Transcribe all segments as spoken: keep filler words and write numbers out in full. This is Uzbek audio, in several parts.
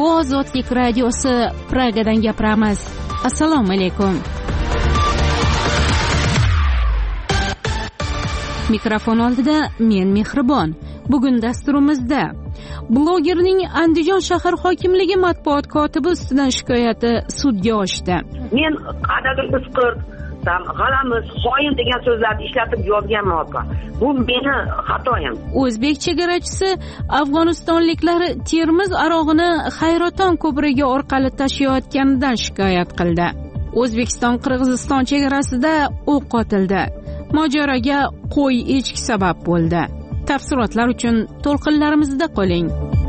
Bu Ozodlik radiosi, Pragadan gapiramiz. Assalomu alaykum. Mikrofon oldida men Mehribon. Bugun dasturimizda blogerning Andijon shahar hokimligi matbuot kotibi ustidan shikoyati sudga oshdi. Men qadag'ir isqir, g'alamiz, xoin degan so'zlarni ishlatib yozganman opa. Bu meni xatoyim. O'zbek chegarachisi afg'onistonliklar Termiz arog'ini Hayraton ko'prigi orqali tashiyotganidan shikoyat qildi. O'zbekiston Qirg'iziston chegarasida o'q otildi. Mojaroga qo'y echki sabab bo'ldi. Tafsilotlar uchun to'lqinlarimizda qoling.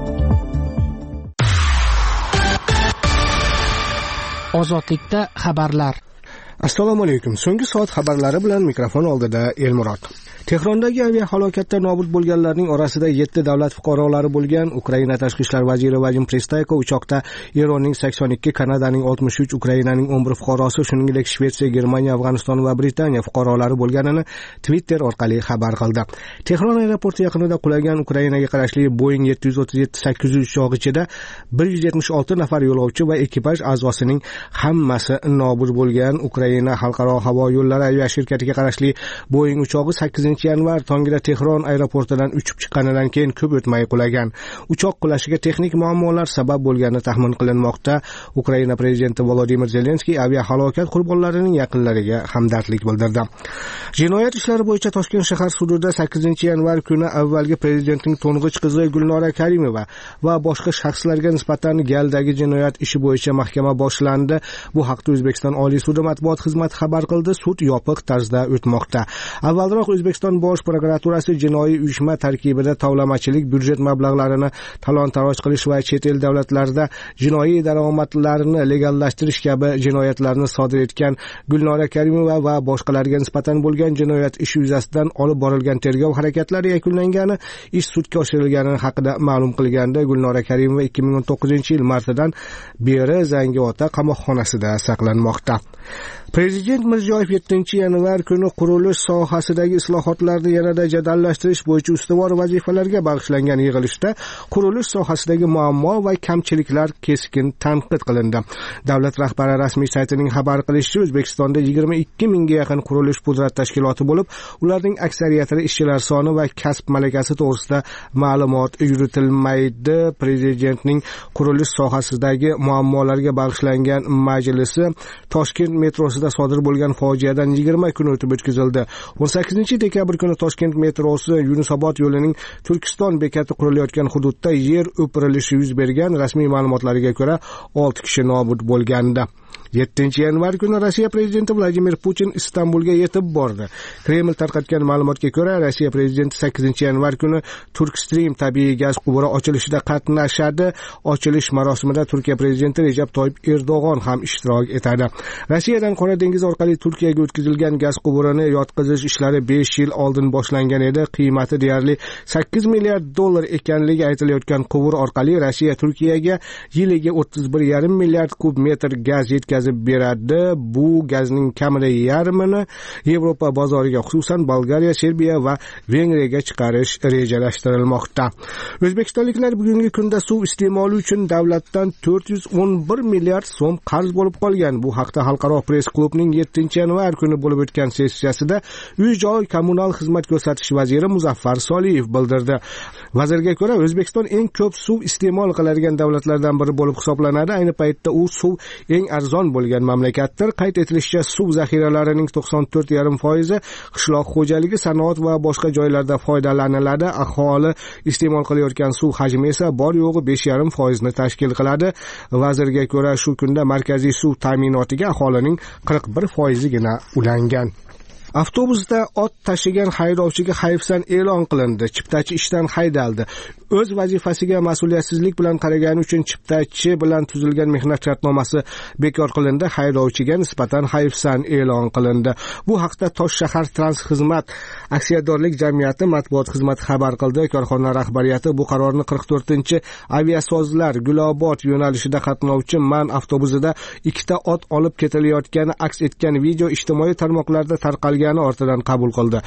Ozodlikda xabarlar. Assalomu alaykum. So'nggi soat xabarlari bilan mikrofon oldida Elmurod. Tehrondagi aviahalokatda nobud bo'lganlarning orasida yetti davlat fuqarolari bo'lgan Ukraina tashqi ishlar vaziri Vadim Pristayko uchoqda Eronning sakson ikki, Kanadaning oltmish uch, Ukrainaning o'n bir fuqarosi, shuningdek Shvetsiya, Germaniya, Afg'oniston va Britaniya fuqarolari bo'lganini Twitter orqali xabar qildi. Tehron aeroporti yaqinida qulagan Ukrainaga qarashli Boeing yetti yuz o'ttiz yetti sakkiz yuz uchog'i ichida bir yuz yetmish olti nafar yo'lovchi va ekipaj a'zosining hammasi nobud bo'lgan. Ukraina xalqaro havo yo'llari aviashirkatiga qarashli Boeing uchog'i sakkizinchi yanvar tongida Tehron aeroportidan uchib chiqqanidan keyin ko'p o'tmay qulagan. Uchoq qulashiga texnik muammolar sabab bo'lgani taxmin qilinmoqda. Ukraina prezidenti Volodimir Zelenskiy aviahalokat qurbonlarining yaqinlariga hamdardlik bildirdi. Jinoyat ishlari bo'yicha Toshkent shahar sudida sakkizinchi yanvar kuni avvalgi prezidentning to'ng'ich qizi Gulnora Karimova va boshqa shaxslarga nisbatan galdagi jinoyat ishi bo'yicha mahkama boshlandi. Bu haqda O'zbekiston Oliy sudi matbuot xizmati xabar qildi. Sud yopiq tarzda o'tmoqda. Avvalroq O'zbekiston Bosh prokuraturasi jinoiy uyushma tarkibida tovlamachilik, byudjet mablag'larini talon-taroj qilish va chet el davlatlarida jinoiy daromadlarni legallashtirish kabi jinoyatlarni sodir etgan Gulnora Karimova va boshqalarga nisbatan bo'lgan jinoyat ishi yuzasidan olib borilgan tergov harakatlari yakunlangani, ish sudga oshirilgani haqida ma'lum qilganda Gulnora Karimova ikki ming o'n to'qqizinchi yil martidan beri Zangiota qamoqxonasida saqlanmoqda. Prezident Mirziyoyev yettinchi yanvar kuni qurilish sohasidagi islohotlarni yanada jadallashtirish bo'yicha ustuvor vazifalarga bag'ishlangan yig'ilishda qurilish sohasidagi muammo va kamchiliklar keskin tanqid qilindi. Davlat rahbari rasmiy saytining xabar qilishicha, O'zbekistonda yigirma ikki mingga yaqin qurilish pudrat tashkiloti bo'lib, ularning aksariyatida ishchilar soni va kasb malakasi to'g'risida ma'lumot yuritilmaydi. Prezidentning qurilish sohasidagi muammolarga bag'ishlangan majlisi Toshkent metrosida sodir bo'lgan fojiadan yigirma kun o'tib o'tkazildi. o'n sakkizinchi dekabr kuni Toshkent metrosi Yunusobod yo'lining Turkiston bekati qurilayotgan hududda yer o'pirilishi yuz bergan. Rasmiy ma'lumotlarga ko'ra olti kishi nobud bo'lgandi. yettinchi yanvar kuni Rossiya prezidenti Vladimir Putin Istanbulga yetib bordi. Kreml tarqatgan ma'lumotga ko'ra, Rossiya prezidenti sakkizinchi yanvar kuni Turkstream tabiiy gaz quvuri ochilishida qatnashadi. Ochilish marosimida Turkiya prezidenti Recep Tayyip Erdo'g'on ham ishtirok etadi. Rossiyadan Qora dengiz orqali Turkiyaga o'tkazilgan gaz quvurini yotqizish ishlari besh yil oldin boshlangan edi. Qiymati deyarli sakkiz milliard dollar ekanligi aytilayotgan quvur orqali Rossiya Turkiyaga yiliga o'ttiz bir yarim milliard kub metr gaz yetkazib beradi. Bu gazning kamida yarmini Yevropa bozoriga, xususan Bolgariya, Serbiya va Vengriyaga chiqarish rejalashtirilmoqda. O'zbekistonliklar bugungi kunda suv iste'moli uchun davlatdan to'rt yuz o'n bir milliard so'm qarz bo'lib qolgan. Bu haqda Xalqaro press klubning yettinchi yanvar kuni bo'lib o'tgan sessiyasida Uy-joy kommunal xizmat ko'rsatish vaziri Muzaffar Soliyev bildirdi. Vazirga ko'ra, O'zbekiston eng ko'p suv iste'mol qiladigan davlatlardan biri bo'lib hisoblanadi. Ayni paytda u suv eng arzon bo'lgan mamlakatdir. Qayd etilishicha, suv zaxiralarining to'qson to'rt yarim foizi qishloq xo'jaligi, sanoat va boshqa joylarda foydalaniladi. Aholi iste'mol qilayotgan suv hajmi esa bor yo'g'i besh yarim foizni tashkil qiladi. Vazirga ko'ra, shu kunda markaziy suv ta'minotiga aholining qirq bir foizigina ulangan. Avtobusda ot tashigan haydovchiga hayfsan e'lon qilindi. Chiptachi ishdan haydaldi. O'z vazifasiga mas'uliyatsizlik bilan qaragani uchun chiptachi bilan tuzilgan mehnat shartnomasi bekor qilindi. Haydovchiga nisbatan hayfsan e'lon qilindi. Bu haqda Tosh shahar Transxizmat aksiyadorlik jamiyati matbuot xizmati xabar qildi. Korxona rahbariyati bu qarorni qirq to'rtinchi aviasozlar Gulobod yo'nalishida qatnovchi Man avtobusida ikkita ot olib ketilayotgani aks etgan video ijtimoiy tarmoqlarda tarqalgani ortidan qabul qildi.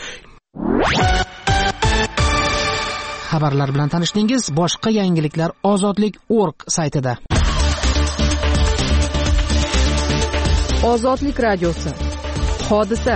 Xabarlar bilan tanishdingiz. Boshqa yangiliklar ozodlik точка org saytida. Ozodlik radiosi. Hodisa.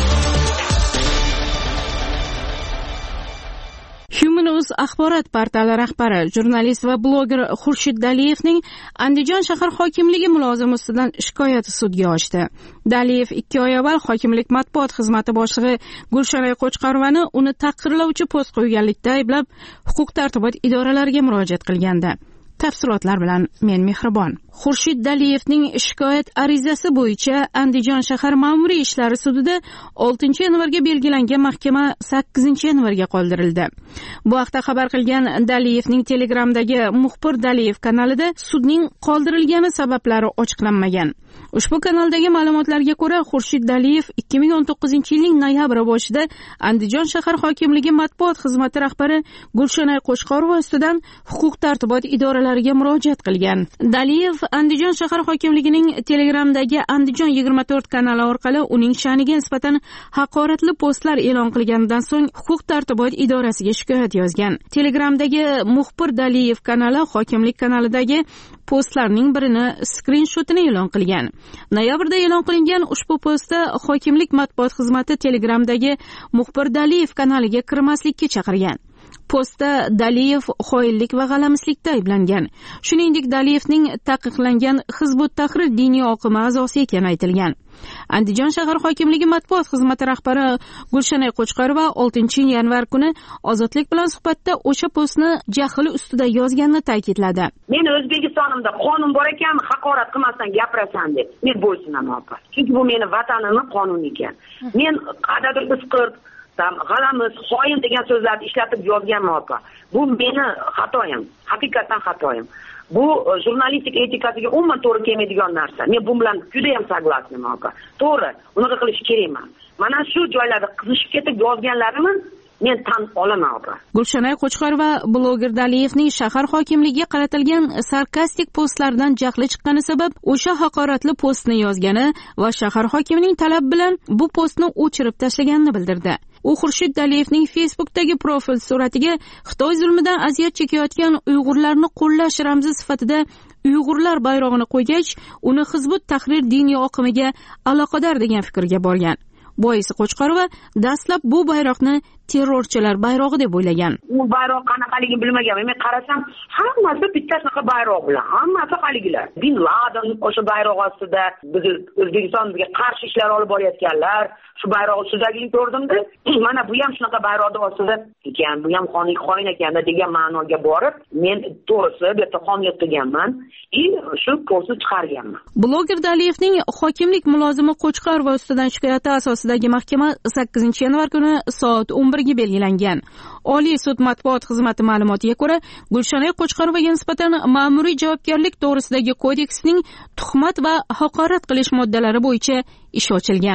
Human.uz axborot portali rahbari, jurnalist va bloger Xurshid Daliyevning Andijon shahar hokimligi mulozimi ustidan shikoyati sudga oshdi. Daliyev ikki oy avval hokimlik matbuot xizmati boshlig'i Gulshanay Qo'chqorovani uni tahqirlovchi post qo'yganlikda ayblab, huquq tartibot idoralariga murojaat qilgandi. Tafsilotlar bilan men Mehribon. Xurshid Daliyevning shikoyat arizasi bo'yicha Andijon shahar ma'muriy ishlari sudida oltinchi yanvarga belgilangan mahkama sakkizinchi yanvarga qoldirildi. Bu haqda xabar qilgan Daliyevning Telegramdagi Muxbir Daliyev kanalida sudning qoldirilgani sabablari ochiqlanmagan. Ushbu kanaldagi ma'lumotlarga ko'ra, Xurshid Daliyev ikki ming o'n to'qqizinchi yilning noyabr boshida Andijon shahar hokimligi matbuot xizmati rahbari Gulshanay Qo'chqorova ustidan huquq tartibot idoralariga murojaat qilgan. Daliyev Andijon shahar hokimligining Telegramdagi Andijon yigirma to'rt kanali orqali uning sha'niga nisbatan haqoratli postlar e'lon qilganidan so'ng huquq tartibot idorasiga shikoyat yozgan. Telegramdagi Muxbir Daliyev kanali hokimlik kanalidagi postlarning birini skrinshotini e'lon qilgan. Noyabrda e'lon qilingan ushbu postda hokimlik matbuot xizmati Telegramdagi Muxbir Daliyev kanaliga kirmaslikka chaqirgan. Postda Daliyev xoinlik va g'alamislikda ayblangan. Shuningdek, Daliyevning taqiqlangan Hizbut Tahrir diniy oqimi a'zosi ekani aytilgan. Andijon shahar hokimligi matbuot xizmati rahbari Gulshanay Qo'chqorova oltinchi yanvar kuni Ozodlik bilan suhbatda o'sha postni jahl ustida yozganini ta'kidladi. Men O'zbekistonimda qonun bor ekan, haqorat qilmasdan gapirasan deb. Men bo'ysunaman opa. Chunki bu meni vatanimning qonuni ekan. Men qadrli isqirt g'alamis, xoin degan so'zlarni ishlatib yozganman opa. Bu meni xatoyim, haqiqatan xatoyim. Bu jurnalistik etikasiga umuman to'g'ri kelmaydigan narsa. Men bu bilan juda ham saglasman opa. To'g'ri, unaqa qilish kerak emas. Mana shu joylarda qizishib ketib yozganlarimni men tan olaman opa. Gulshanay Qo'chqorova bloger Daliyevning shahar hokimligiga qaratilgan sarkastik postlardan jahli chiqqani sabab o'sha haqoratli postni yozgani va shahar hokimining talab bilan bu postni o'chirib tashlaganini bildirdi. U Xurshid Daliyevning Facebook'dagi profil suratiga Xitoy zulmidan aziyat chekayotgan Uyg'urlarni qo'llash ramzi sifatida Uyg'urlar bayrog'ini qo'ygach, uni Hizbut Tahrir diniy oqimiga aloqador degan fikrga borgan. Boisi Qo'chqorova dastlab bu bayroqni terrorchilar bayrog'i deb o'ylagan. U bayroq qanaqaligini bilmaganman. Men qarasam, hammasi bitta shunaqa bayroq bilan, hammasi haligilar. Bin Laden o'sha bayroq ostida biz O'zbekistonga qarshi ishlar olib borayotganlar, shu bayroq ustidagini ko'rdimda, mana bu ham shunaqa bayroqda ostida ekan, bu ham xonlik xoin ekan degan ma'noga borib, men to'g'risi bu yerda xonlik qilganman, и shu postni chiqarganman. Bloger Daliyevning hokimlik mulozimi Qo'chqorova ustidan shikoyati asosidagi mahkama sakkizinchi yanvar kuni soat o'n bir ga belgilangan. Oliy sud matbuot xizmati ma'lumotiga ko'ra, Gulshanay Qo'chqorovaga nisbatan ma'muriy javobgarlik to'g'risidagi kodeksning tuhmat va haqorat qilish moddalari bo'yicha ish ochilgan.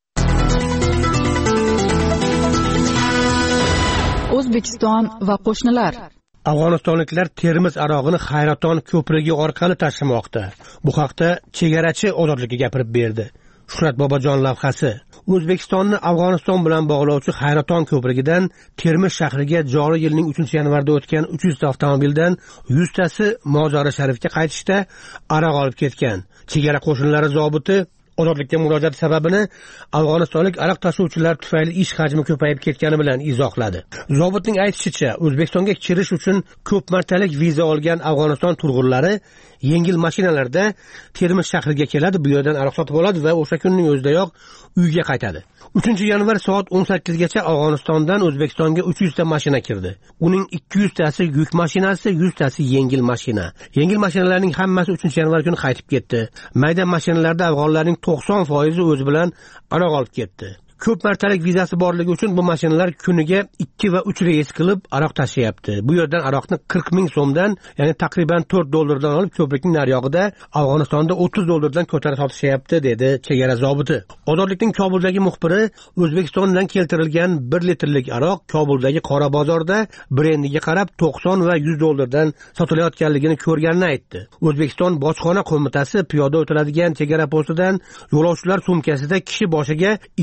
O'zbekiston va qo'shnilar. Afg'onistonliklar Termiz arog'ini Hayraton ko'prigi orqali tashlamoqda. Bu haqda chegarachi Ozodlikka gapirib berdi. Shuhrat Bobojon lavhasi. O'zbekistonni Afg'oniston bilan bog'lovchi Hayraton ko'prigidan Termiz shahriga joriy yilning uchinchi yanvarda o'tgan uch yuz ta avtomobildan yuz tasi Mozori Sharifga qaytishda aroq olib ketgan. Chegara qo'shinlari zobiti Ozodlikka murojaat sababini Afg'onistonlik aroq tashuvchilar tufayli ish hajmi ko'payib ketgani bilan izohladi. Zobitning aytishicha, O'zbekistonga kirish uchun ko'p martalik viza olgan Afg'oniston turg'unlari yengil mashinalarda Termiz shahriga keladi, bu yerdan aroq sotib oladi va o'sha kunning o'zidayoq uyga qaytadi. uchinchi yanvar soat o'n sakkizgacha Afg'onistondan O'zbekistonga uch yuz ta mashina kirdi. Uning ikki yuz tasi yuk mashinasi, yuz tasi yengil mashina. Yengil mashinalarning hammasi uchinchi yanvar kuni qaytib ketdi. Mayda mashinalarda afg'onlarning to'qson foizi o'zi bilan aroq olib ketdi. Ko'p martalik vizasi borligi uchun bu mashinalar kuniga ikki va uch reys qilib aroq tashiyapti. Bu yerdan aroqni qirq ming so'mdan, ya'ni taqriban to'rt dollardan olib ko'prikning nariyog'ida Afg'onistonda o'ttiz dollardan ko'tarib sotishyapti, dedi chegara zobiti. Ozodlikning Kobuldagi muxbiri O'zbekistondan keltirilgan bir litrlik aroq Kobuldagi qora bozorda brendiga qarab to'qson va yuz dollardan sotilayotganligini ko'rganini aytdi. O'zbekiston Bojxona qo'mitasi piyoda o'tiladigan chegara postidan yo'lovchilar sumkasida kishi boshiga ikki litr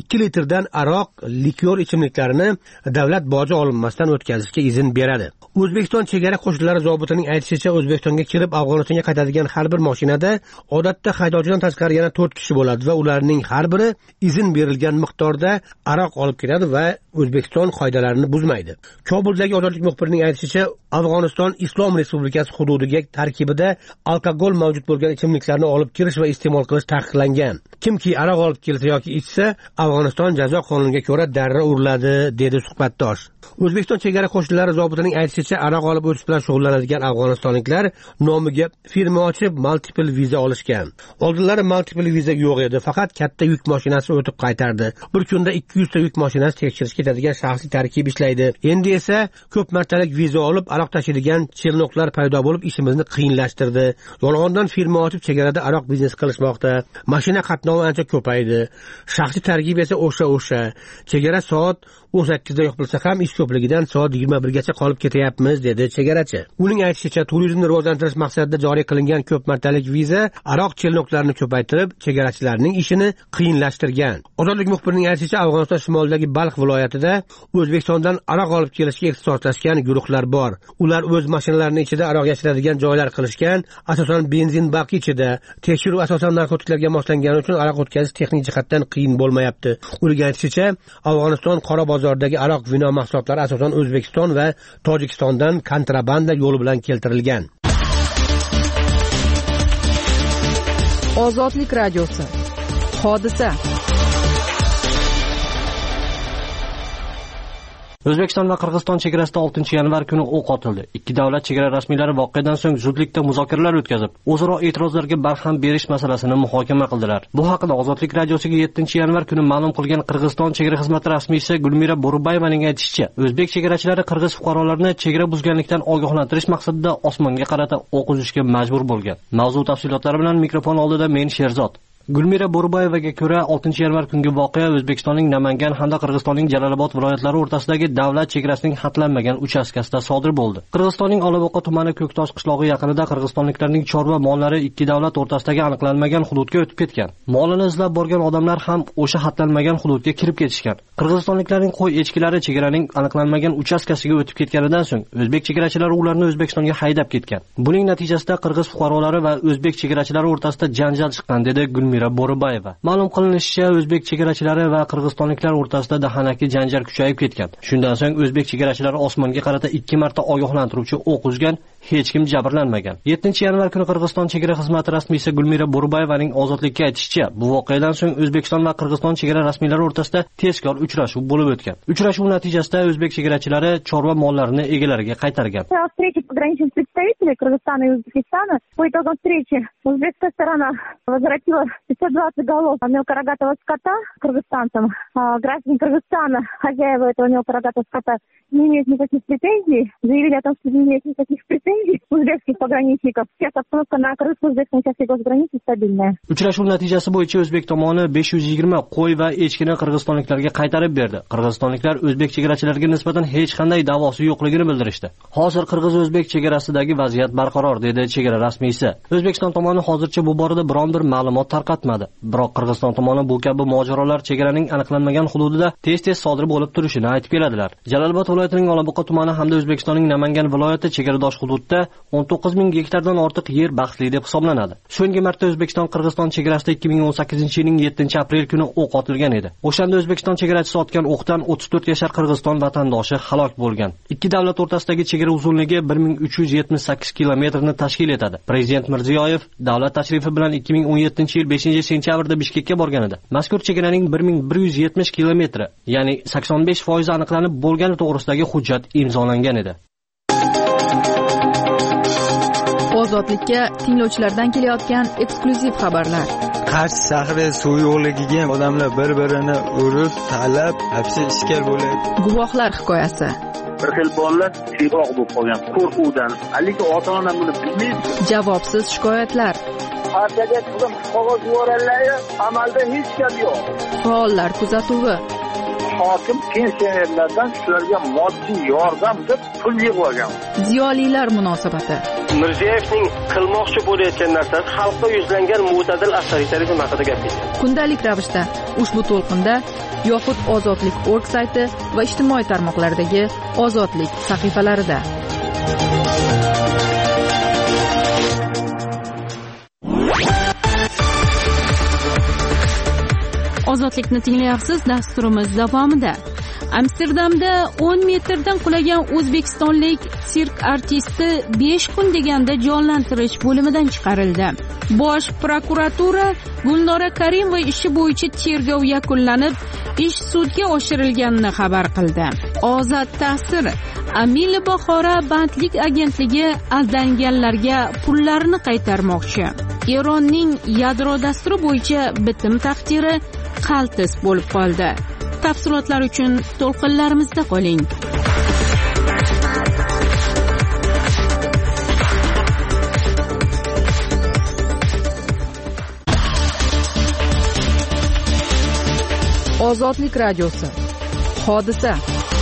litrdan aroq, likyor ichimliklarini davlat boji olinmasdan o'tkazishga izn beradi. O'zbekiston chegara qo'shinlari zobitining aytishicha, O'zbekistonga kelib Afg'onistonga qaytadigan har bir mashinada odatda haydovchidan tashqari yana to'rt kishi bo'ladi va ularning har biri izn berilgan miqdorda aroq olib keladi va O'zbekiston qoidalarini buzmaydi. Kobuldagi ozodlik muxbirining aytishicha, Afg'oniston Islom Respublikasi hududiga tarkibida alkogol mavjud bo'lgan ichimliklarni olib kirish va iste'mol qilish taqiqlangan. Kimki aroq olib kelsa yoki ichsa, Afg'oniston jazo qonuniga ko'ra darra uriladi, dedi suhbatdosh. O'zbekiston chegara qo'shinlari zobitining aytishicha, aroq olib o'tish bilan shug'ullanadigan afg'onistonliklar nomiga firma ochib, multiple viza olishgan. Oldinlari multiple viza yo'q edi, faqat katta yuk mashinasi o'tib qaytardi. Bir kunda ikki yuz ta yuk mashinasi tekshirish ketadigan shaxsiy tarkib ishlaydi. Endi esa ko'p martalik viza olib aroq tashiydigan chelnoqlar paydo bo'lib, ishimizni qiyinlashtirdi. Yolg'ondan firma ochib chegarada aroq biznes qilishmoqda. Mashina qatnovi ancha ko'paydi. Shaxsiy tarkib esa o'sha-o'sha. Chegara soat o'n sakkizda yopilsa ham ish ko'pligidan soat yigirma birgacha qolib ketyapmiz, dedi chegarachi. Uning aytishicha, turizmni rivojlantirish maqsadida joriy qilingan ko'p martalik viza aroq chelnoqlarini ko'paytirib, chegarachilarning ishini qiyinlashtirgan. Ozodlik muxbirining aytishicha, Afg'oniston shimolidagi Balx viloyatida O'zbekistondan aroq olib kelishga ixtisoslashgan guruhlar bor. Ular o'z mashinalarining ichida aroq yashiradigan joylar qilishgan, asosan benzin baki ichida. Tekshiruv asosan narkotiklarga moslangani uchun aroq o'tkazish texnik jihatdan qiyin bo'lmayapti. Uning aytishicha, Afg'oniston qora bozordagi aroq vino mahsulotlari asosan O'zbekiston va Tojikistondan kontrabanda yo'li bilan keltirilgan. Ozodlik radiosi. Hodisa. O'zbekiston va Qirg'iziston chegarasida oltinchi yanvar kuni o'q otildi. Ikki davlat chegara rasmiylari voqeadan so'ng zudlikda muzokaralar o'tkazib, o'zaro e'tirozlarga barham berish masalasini muhokama qildilar. Bu haqida Ozodlik radiosiga yettinchi yanvar kuni ma'lum qilgan Qirg'iziston chegara xizmati rasmiysi Gulmira Bo'ribayevaning aytishicha, o'zbek chegarachilari qirg'iz fuqarolarini chegara buzganlikdan ogohlantirish maqsadida osmonga qarata o'q uzishga majbur bo'lgan. Mavzu tafsilotlari bilan mikrofon oldida men Sherzod. Gulmira Bo'ribayevaga ko'ra, oltinchi yanvar kungi voqea O'zbekistonning Namangan hamda Qirg'izistonning Jalolobod viloyatlari o'rtasidagi davlat chegarasining xatlanmagan uchastkasida sodir bo'ldi. Qirg'izistonning Olavoqa tumani Ko'ktosh qishlog'i yaqinida qirg'izistonliklarning chorva mollari ikki davlat o'rtasidagi aniqlanmagan hududga o'tib ketgan. Molini izlab borgan odamlar ham o'sha xatlanmagan hududga kirib ketishgan. Qirg'izistonliklarning qo'y echkilari chegaraning aniqlanmagan uchastkasiga o'tib ketganidan so'ng o'zbek chegarachilari ularni O'zbekistonga haydab ketgan. Buning natijasida qirg'iz fuqarolari va o'zbek chegarachilari o'rtasida janjal chiqqan, dedi Gulmira Bo'ribayeva. Ma'lum qilinishicha, o'zbek chegarachilari va qirg'izistonliklar o'rtasida dahanaki janjal kuchayib ketgan. Shundan so'ng o'zbek chegarachilari osmonga qarata ikki marta ogohlantiruvchi o'q uzgan, hech kim jabrlanmagan. yettinchi yanvar kuni Qirg'iziston chegara xizmati rasmiysi Gulmira Bo'ribayevaning Ozodlikka aytishicha, bu voqeadan so'ng O'zbekiston va Qirg'iziston chegara rasmiylari o'rtasida tezkor uchrashuv bo'lib o'tgan. Uchrashuv natijasida o'zbek chegarachilari chorva mollarini egalariga qaytargan. Встреча пограничных представителей Кыргызстана и Узбекистана. По итогам встречи узбекская сторона возвратила пятьсот двадцать голов мелкорогатого скота кыргызстанцам. А граждане Кыргызстана, хозяева этого мелкорогатого скота, не имеют никаких претензий. Заявили о том, что не имеют никаких претензий узбекских пограничников. Сейчас обстановка на кыргызско-узбекском участке госграницы стабильная. Uchrashuv natijasi bo'yicha o'zbek tomoni besh yuz yigirma qo'y va echkini qirg'izistonliklarga qaytarib berdi. Qirg'izistonliklar o'zbek chegarachilariga nisbatan hech qanday da'vosi yo'qligini bildirishdi. Hozir qirg'iz-o'zbek chegarasidagi vaziyat barqaror, dedi chegara rasmiysi. O'zbekiston tomoni hozircha bu borada biron bir ma'lumot tarqatmadi. Biroq Qirg'iziston tomoni bu kabi mojarolar chegaraning aniqlanmagan hududida tez-tez sodir bo'lib turishini aytib keladilar. Jalolobod viloyatining Olavoqa tumani hamda O'zbekistonning Namangan viloyati chegaradosh hududda o'n to'qqiz ming gektardan ortiq yer baxtli deb hisoblanadi. So'nggi marta O'zbekiston Qirg'iziston chegarasida ikki ming o'n sakkizinchi yilning yettinchi aprel kuni o'q otilgan edi. O'shanda O'zbekiston chegarachisi otgan o'qdan o'ttiz to'rt yashar Qirg'iziston vatandoshi halok bo'lgan. Ikki davlat o'rtasidagi chegara uzunligi bir ming uch yuz yetmish sakkiz kilometrni tashkil etadi. Prezident Mirziyoyev davlat tashrifi bilan ikki ming o'n yettinchi yil beshinchi sentyabrda Bishkekka borgan edi. Mazkur chegaraning bir ming bir yuz yetmish kilometri, ya'ni sakson besh foiz aniqlanib bo'lgani to'g'risidagi hujjat imzolangan edi. Ozodlikka tinglovchilardan kelayotgan eksklyuziv xabarlar. Qarshi shahri suv yo'qligiga odamlar bir-birini urib, talab, hapsi ishkal bo'ladi. Guvohlar hikoyasi. Bir xil bolalar teboq bo'lib qolgan qo'rquvdan. Lekin ota-ona buni bilmaydi. Javobsiz shikoyatlar. Partiyaga qizim qog'oz yuborganlar, amalda hech gap yo'q. Faollar kuzatuvi. Hokim pensionerlardan shularga moddiy yordam deb pul yig'ib. Ziyolilar munosabati. Mirziyoyevning qilmoqchi bo'layotgan narsasi xalqqa yuzlangan mo'tadil avtoritarizm haqida gapirdi. Kundalik ravishda ushbu to'lqinda yoxud ozodlik точка org sayti va ijtimoiy tarmoqlardagi Ozodlik sahifalarida. Ozodlikni tinglayapsiz. Dasturimiz davomida Amsterdamda o'n metrdan qulagan o'zbekistonlik sirk artisti besh kun deganda jonlantirish bo'limidan chiqarildi. Bosh prokuratura Gulnora Karimova ishi bo'yicha tergov yakunlanib, ish sudga oshirilganini xabar qildi. Ozod ta'sir Amil Buxoro bandlik agentligi aldanganlarga pullarini qaytarmoqchi. Eronning yadro dasturi bo'yicha bitim taqdiri qaltis bo'lib qoldi. Tafsilotlar uchun to'lqinlarimizda qoling. Ozodlik radiosi. Hodisa.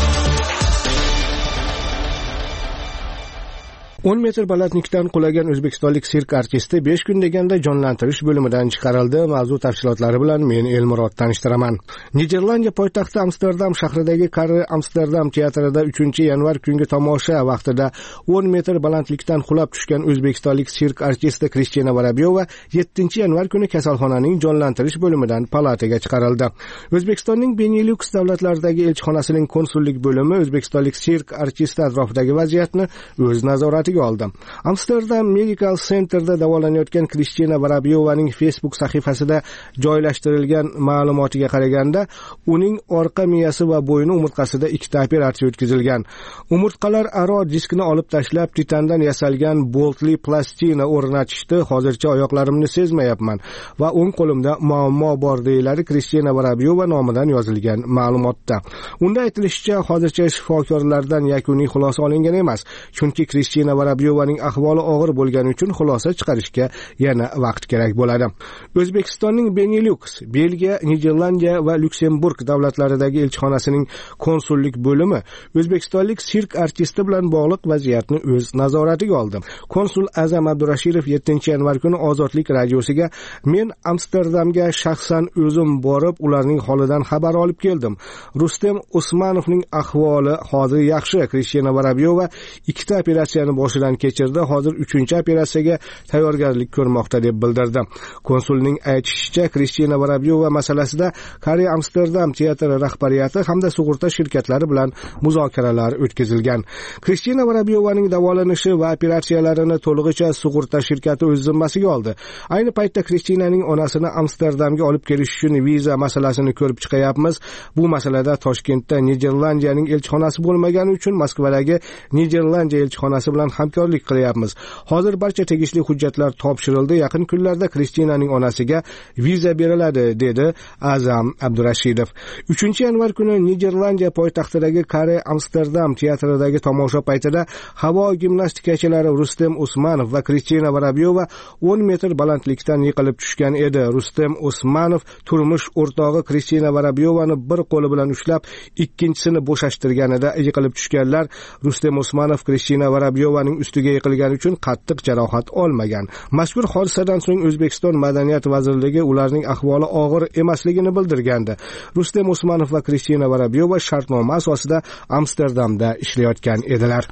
o'n metr balandlikdan qulagan o'zbekistonlik sirk artisti besh kun deganda jonlantirish bo'limidan chiqarildi. Mavzu tafsilotlari bilan men Elmurod tanishtiraman. Niderlandiya poytaxti Amsterdam shahridagi Karre Amsterdam teatrida uchinchi yanvar kungi tomosha vaqtida o'n metr balandlikdan qulab tushgan o'zbekistonlik sirk artisti Kristina Vorobyova yettinchi yanvar kuni kasalxonaning jonlantirish bo'limidan palataga chiqarildi. O'zbekistonning Benelux davlatlaridagi elchixonasining konsullik bo'limi o'zbekistonlik sirk artisti atrofidagi vaziyatni o'z nazoratiga oldi. Amsterdam Medical Centerda davolanayotgan Kristina Vorobyovaning Facebook sahifasida joylashtirilgan ma'lumotiga qaraganda, uning orqa miyasi va bo'yni umurtqasida ikkita operatsiya o'tkazilgan. Umurtqalar aro diskni olib tashlab, titandan yasalgan boltli plastina o'rnatishdi. Hozircha oyoqlarimni sezmayapman va o'ng qo'limda muammo bor, deyiladi Kristina Vorobyova nomidan yozilgan ma'lumotda. Unda aytilishicha, hozircha shifokorlardan yakuniy xulosa olingan emas, chunki Kristina Vorobyovaning ahvoli og'ir bo'lgani uchun xulosa chiqarishga yana vaqt kerak bo'ladi. O'zbekistonning Benelux, Belgiya, Niderlandiya va Lyuksemburg davlatlaridagi elchixonasining konsullik bo'limi o'zbekistonlik sirk artisti bilan bog'liq vaziyatni o'z nazoratiga oldi. Konsul Azam Abdurashidov yettinchi yanvar kuni Ozodlik radiosiga "Men Amsterdamga shaxsan o'zim borib, ularning holidan xabar olib keldim. Rustem Usmanovning ahvoli hozir yaxshi. Kristina Vorobyova ikkita operatsiyani boshidan kechirdi. Hozir uchinchi operatsiyaga tayyorgarlik ko'rmoqda", deb bildirdi. Konsulning aytishicha, Kristina Vorobyova masalasida Karre Amsterdam teatri rahbariyati hamda sug'urta shirkatlari bilan muzokaralar o'tkazilgan. Kristina Vorobyovaning davolanishi va operatsiyalarini to'lig'icha sug'urta shirkati o'z zimmasiga oldi. Ayni paytda Kristinaning onasini Amsterdamga olib kelish uchun viza masalasini ko'rib chiqyapmiz. Bu masalada Toshkentda Niderlandiyaning elchixonasi bo'lmagani uchun Moskvadagi Niderlandiya elchixonasi bilan hamkorlik qilyapmiz. Hozir barcha tegishli hujjatlar topshirildi. Yaqin kunlarda Kristinaning onasiga viza beriladi, dedi Azam Abdurashidov. uchinchi yanvar kuni Niderlandiya poytaxtidagi Karre Amsterdam teatridagi tomosha paytida havo gimnastikachilari Rustem Usmanov va Kristina Vorobyova o'n metr balandlikdan yiqilib tushgan edi. Rustem Usmanov turmush o'rtog'i Kristina Vorobyovani bir qo'li bilan ushlab, ikkinchisini bo'shashtirganida yiqilib tushganlar. Rustem Usmanov Kristina Vorobyovaning ustiga yiqilgani uchun qattiq jarohat olmagan. Mazkur hodisadan so'ng O'zbekiston Madaniyat vazirligi ularning ahvoli og'ir emasligini bildirgandi. Rustem Usmanov va Kristina Vorobyova shartnoma asosida Amsterdamda ishlayotgan edilar.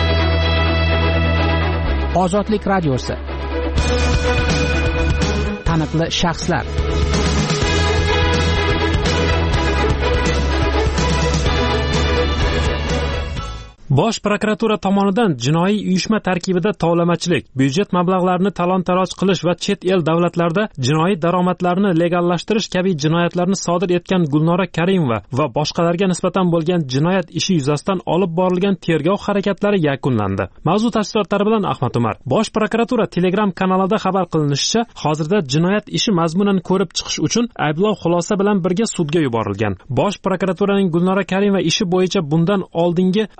Ozodlik radiosi. Taniqli shaxslar. Bosh prokuratura tomonidan jinoiy uyushma tarkibida tovlamachilik, byudjet mablag'larini talon-taroj qilish va chet el davlatlarda jinoiy daromadlarni legallashtirish kabi jinoyatlarni sodir etgan Gulnora Karimova va boshqalarga nisbatan bo'lgan jinoyat ishi yuzasidan olib borilgan tergov harakatlari yakunlandi. Mavzu tafsilotlari bilan Ahmad Umar. Bosh prokuratura Telegram kanalida xabar qilinishicha, hozirda jinoyat ishi mazmunan ko'rib chiqish uchun ayblov xulosa bilan birga sudga yuborilgan. Bosh prokuraturaning Gulnora Karimova ishi bo'yicha bundan oldingi Adliya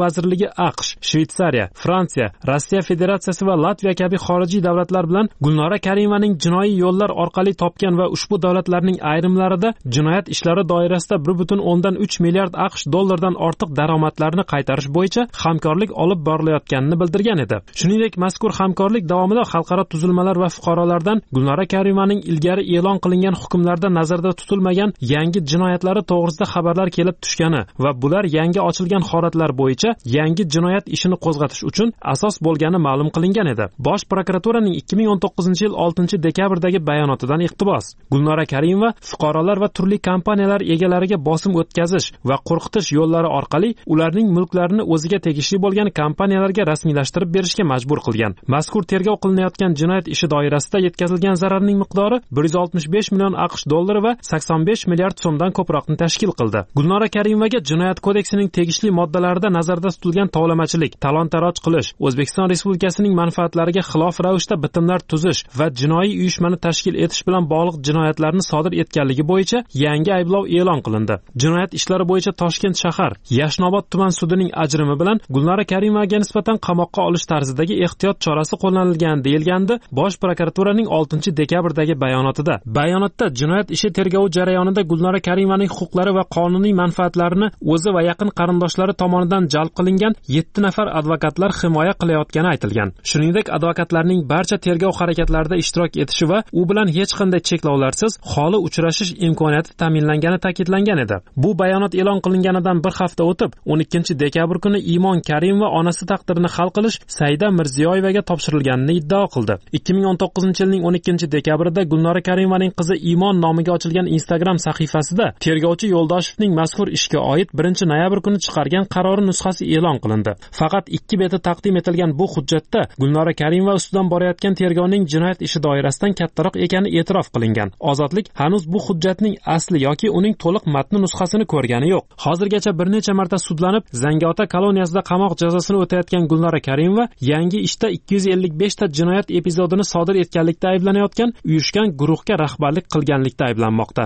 vazirligi AQSh, Shveysariya, Fransiya, Rossiya Federatsiyasi va Latviya kabi xorijiy davlatlar bilan Gulnora Karimaning jinoiy yo'llar orqali topgan va ushbu davlatlarning ayrimlarida jinoyat ishlari doirasida bir butun o'ndan uch milliard AQSh dollaridan ortiq daromadlarni qaytarish bo'yicha hamkorlik olib borilayotganini bildirgan edi. Shuningdek, mazkur hamkorlik davomida xalqaro tuzilmalar va fuqarolardan Gulnora Karimaning ilgari e'lon qilingan hukmlarda nazarda tutilmagan yangi jinoyatlari to'g'risida xabarlar kelib tushgani va bular yangi ochilgan holatlar bo'yicha yangi jinoyat ishini qo'zg'atish uchun asos bo'lgani ma'lum qilingan edi. Bosh prokuraturaning ikki ming o'n to'qqizinchi yil oltinchi dekabrdagi bayonotidan iqtibos: Gulnora Karimova fuqarolar va turli kompaniyalar egalariga bosim o'tkazish va qo'rqitish yo'llari orqali ularning mulklarini o'ziga tegishli bo'lgan kompaniyalarga rasmiylashtirib berishga majbur qilgan. Mazkur tergov qilinayotgan jinoyat ishi doirasida yetkazilgan zararning miqdori bir yuz oltmish besh million AQSh dollari va sakson besh milliard so'mdan ko'proqni tashkil qildi. Gulnora Karimovaga Jinoyat kodeksining tegishli moddalarida nazarda tutilgan tovlamachilik, talon-taroj qilish, O'zbekiston Respublikasining manfaatlariga xilof ravishda bitimlar tuzish va jinoiy uyushmani tashkil etish bilan bog'liq jinoyatlarni sodir etganligi bo'yicha yangi ayblov e'lon qilindi. Jinoyat ishlari bo'yicha Toshkent shahar Yashnobod tuman sudining ajrimi bilan Gulnora Karimovaga nisbatan qamoqqa olish tarzidagi ehtiyot chorasi qo'llanilgan deyilgandi Bosh prokuraturaning oltinchi dekabrdagi bayonotida. Bayonotda jinoyat ishi tergovi jarayonida Gulnora Karimovaning huquqlari va qonuniy manfaatlarini o'zi va yaqin qarindoshlari tomonidan jalb qilingan yetti nafar advokatlar himoya qilayotgani aytilgan. Shuningdek, advokatlarning barcha tergov harakatlarida ishtirok etishi va u bilan hech qanday cheklovlarsiz holi uchrashish imkoniyati ta'minlangani ta'kidlangan edi. Bu bayonot e'lon qilinganidan bir hafta o'tib, o'n ikkinchi dekabr kuni Imon Karimova onasi taqdirini hal qilish Saida Mirziyoyevaga topshirilganini iddao qildi. ikki ming o'n to'qqizinchi yilning o'n ikkinchi dekabrida Gulnora Karimovaning qizi Imon nomiga ochilgan Instagram sahifasida tergovchi Yo'ldoshevning mazkur ishga oid birinchi noyabr kuni chiqargan qarori nusxasi e'lon qilindi. Faqat ikki beti taqdim etilgan bu hujjatda Gulnora Karimova ustidan borayotgan tergovning jinoyat ishi doirasidan kattaroq ekani e'tirof qilingan. Ozodlik hanuz bu hujjatning asli yoki uning to'liq matni nusxasini ko'rgani yo'q. Hozirgacha bir necha marta sudlanib, Zangiota koloniyasida qamoq jazosini o'tayotgan Gulnora Karimova yangi ishda ikki yuz ellik besh ta jinoyat epizodini sodir etganlikda ayblanayotgan uyushgan guruhga rahbarlik qilganlikda ayblanmoqda.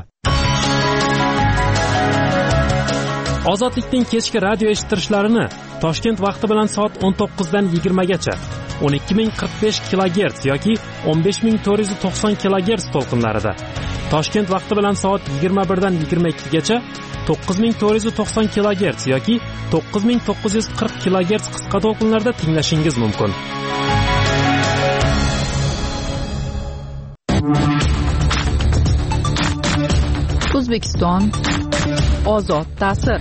Ozodlikning kechki radio eshittirishlarini Toshkent vaqti bilan soat o'n to'qqiz dan yigirma gacha o'n ikki ming qirq besh kilogerts yoki o'n besh ming to'rt yuz to'qson kilogerts to'lqinlarida, Toshkent vaqti bilan soat yigirma bir dan yigirma ikki gacha to'qqiz ming to'rt yuz to'qson kilogerts yoki to'qqiz ming to'qqiz yuz qirq kilogerts qisqa to'lqinlarda tinglashingiz mumkin. O'zbekiston ozod ta'sir.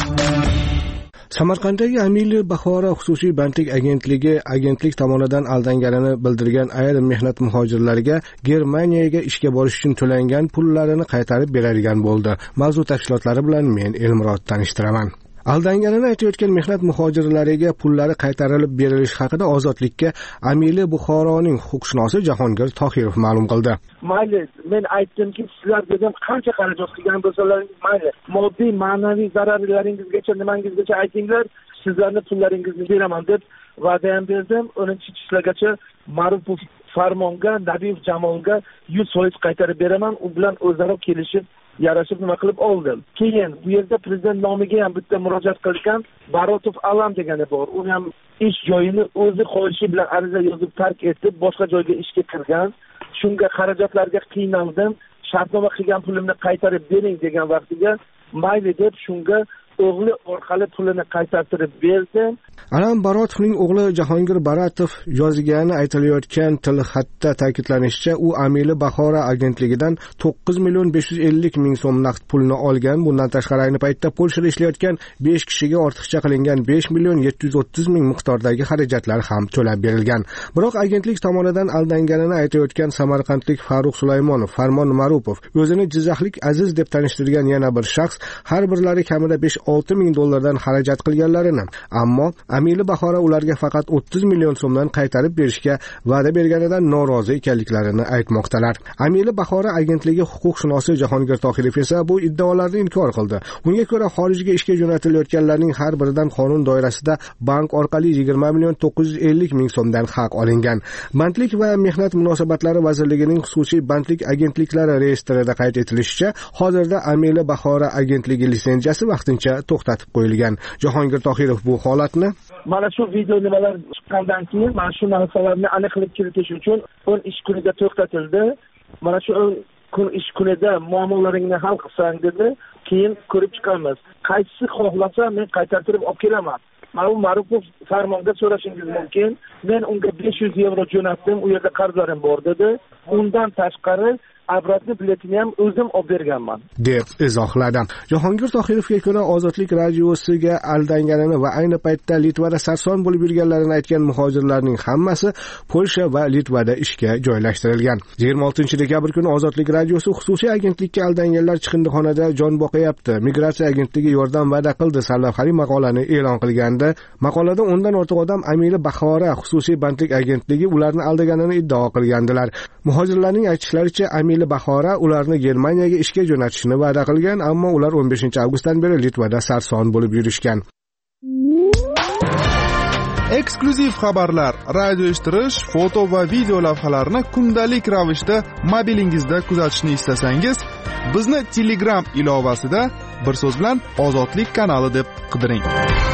Samarqanddagi Amili Bahora xususiy bandlik agentligi agentlik tomonidan aldanganini bildirgan ayrim mehnat muhojirlariga Germaniyaga ishga borish uchun to'langan pullarini qaytarib beradigan bo'ldi. Mavzu tafsilotlari bilan men Elmurod tanishtiraman. Aldanganini aytayotgan mehnat muhojirlariga pullari qaytarilib berilishi haqida Ozodlikka Amili Buxoroning huquqshunosi Jahongir Tohirov ma'lum qildi. Mayli, men aytdimki, sizlar dedim qancha xarajat qilgan bo'lsalaringiz mayli, moddiy, ma'naviy zararlaringizgacha, nimangizgacha aytinglar, sizlarni pullaringizni beraman deb va'da ham berdim. o'ninchi chishlagacha Ma'rufov Farmonga, Nabiyev Jamolga yuz foiz qaytarib beraman. U bilan o'zaro kelishib yarashib nima qilib oldim. Keyin bu yerda prezident nomiga ham bitta murojaat qilgan Barotov Alam degani bor. U ham ish joyini o'zi xohishi bilan ariza yozib tark etib, boshqa joyga ishga kirgan. Shunga xarajatlarga qiynaldim. Shartnoma qilgan pulimni qaytarib bering degan vaqtiga mayli deb shunga o'g'li orqali pulini qaytartirib berdi. Alam Barotovning o'g'li Jahongir Baratov yozgani aytilayotgan tilxatda ta'kidlanishicha, u Amili Bahora agentligidan to'qqiz million besh yuz ellik ming so'm naqd pulni olgan. Bundan tashqari ayni paytda Polshada ishlayotgan besh kishiga ortiqcha qilingan besh million yetti yuz o'ttiz ming miqdordagi xarajatlar ham to'lab berilgan. Biroq agentlik tomonidan aldanganini aytayotgan samarqandlik Faruq Sulaymonov, Farmon Ma'rupov, o'zini Jizzaxlik Aziz deb tanishtirgan yana bir shaxs har birlari kamida besh olti ming dollardan xarajat qilganlarini, ammo Amili Bahora ularga faqat o'ttiz million so'mdan qaytarib berishga va'da berganidan norozi ekanliklarini aytmoqdalar. Amili Bahora agentligi huquqshunosi Jahongir Tohirov esa bu iddaolarni inkor qildi. Unga ko'ra, xorijga ishga jo'natilayotganlarning har biridan qonun doirasida bank orqali yigirma million to'qqiz yuz ellik ming so'mdan haq olingan. Bandlik va mehnat munosabatlari vazirligining xususiy bandlik agentliklari reyestrida qayd etilishicha, hozirda Amili Bahora agentligi litsenziyasi vaqtincha vaqtincha to'xtatib qo'yilgan. Jahongir Tohirov bu holatni mana shu video nimalar chiqqandan keyin mana shu narsalarni aniqlik kiritish uchun o'n ish kuniga to'xtatildi. Mana shu kun ish kunida muammolaringni hal qilsang dedi, keyin ko'rib chiqamiz. Qaysi xohlasa men qaytartirib olib kelaman. Ma'lum Marupov farmonga so'rashingiz mumkin. Men unga besh yuz yevro jo'natdim, u yerda qarzlarim bor dedi. Undan tashqari obratni biletini ham o'zim olib berganman deb izohladi. Jahongir Tohirovga ko'ra, Ozodlik radiosiga aldanganini va ayni paytda Litvada sarson bo'lib yurganlarini aytgan muhojirlarning hammasi Polsha va Litvada ishga joylashtirilgan. yigirma oltinchi dekabr kuni Ozodlik radiosi xususiy agentlikka aldanganlar chiqindixonada jon boqayapti. Migratsiya agentligi yordam va'da qildi sarlavhali maqolani e'lon qilganda, maqolada o'ndan ortiq odam Amili Bahora xususiy bandlik agentligi ularni aldaganini iddao qilgandilar. Muhojirlarning aytishlaricha, Amili Bahora ularni Germaniyaga ishga jo'natishni va'da qilgan, ammo ular o'n beshinchi avgustdan beri Litvada sarson bo'lib yurishgan. Eksklyuziv xabarlar, radio eshittirish, foto va video lavhalarni kundalik ravishda mobilingizda kuzatishni istasangiz, bizni Telegram ilovasida bir so'z bilan Ozodlik kanali deb qidiring.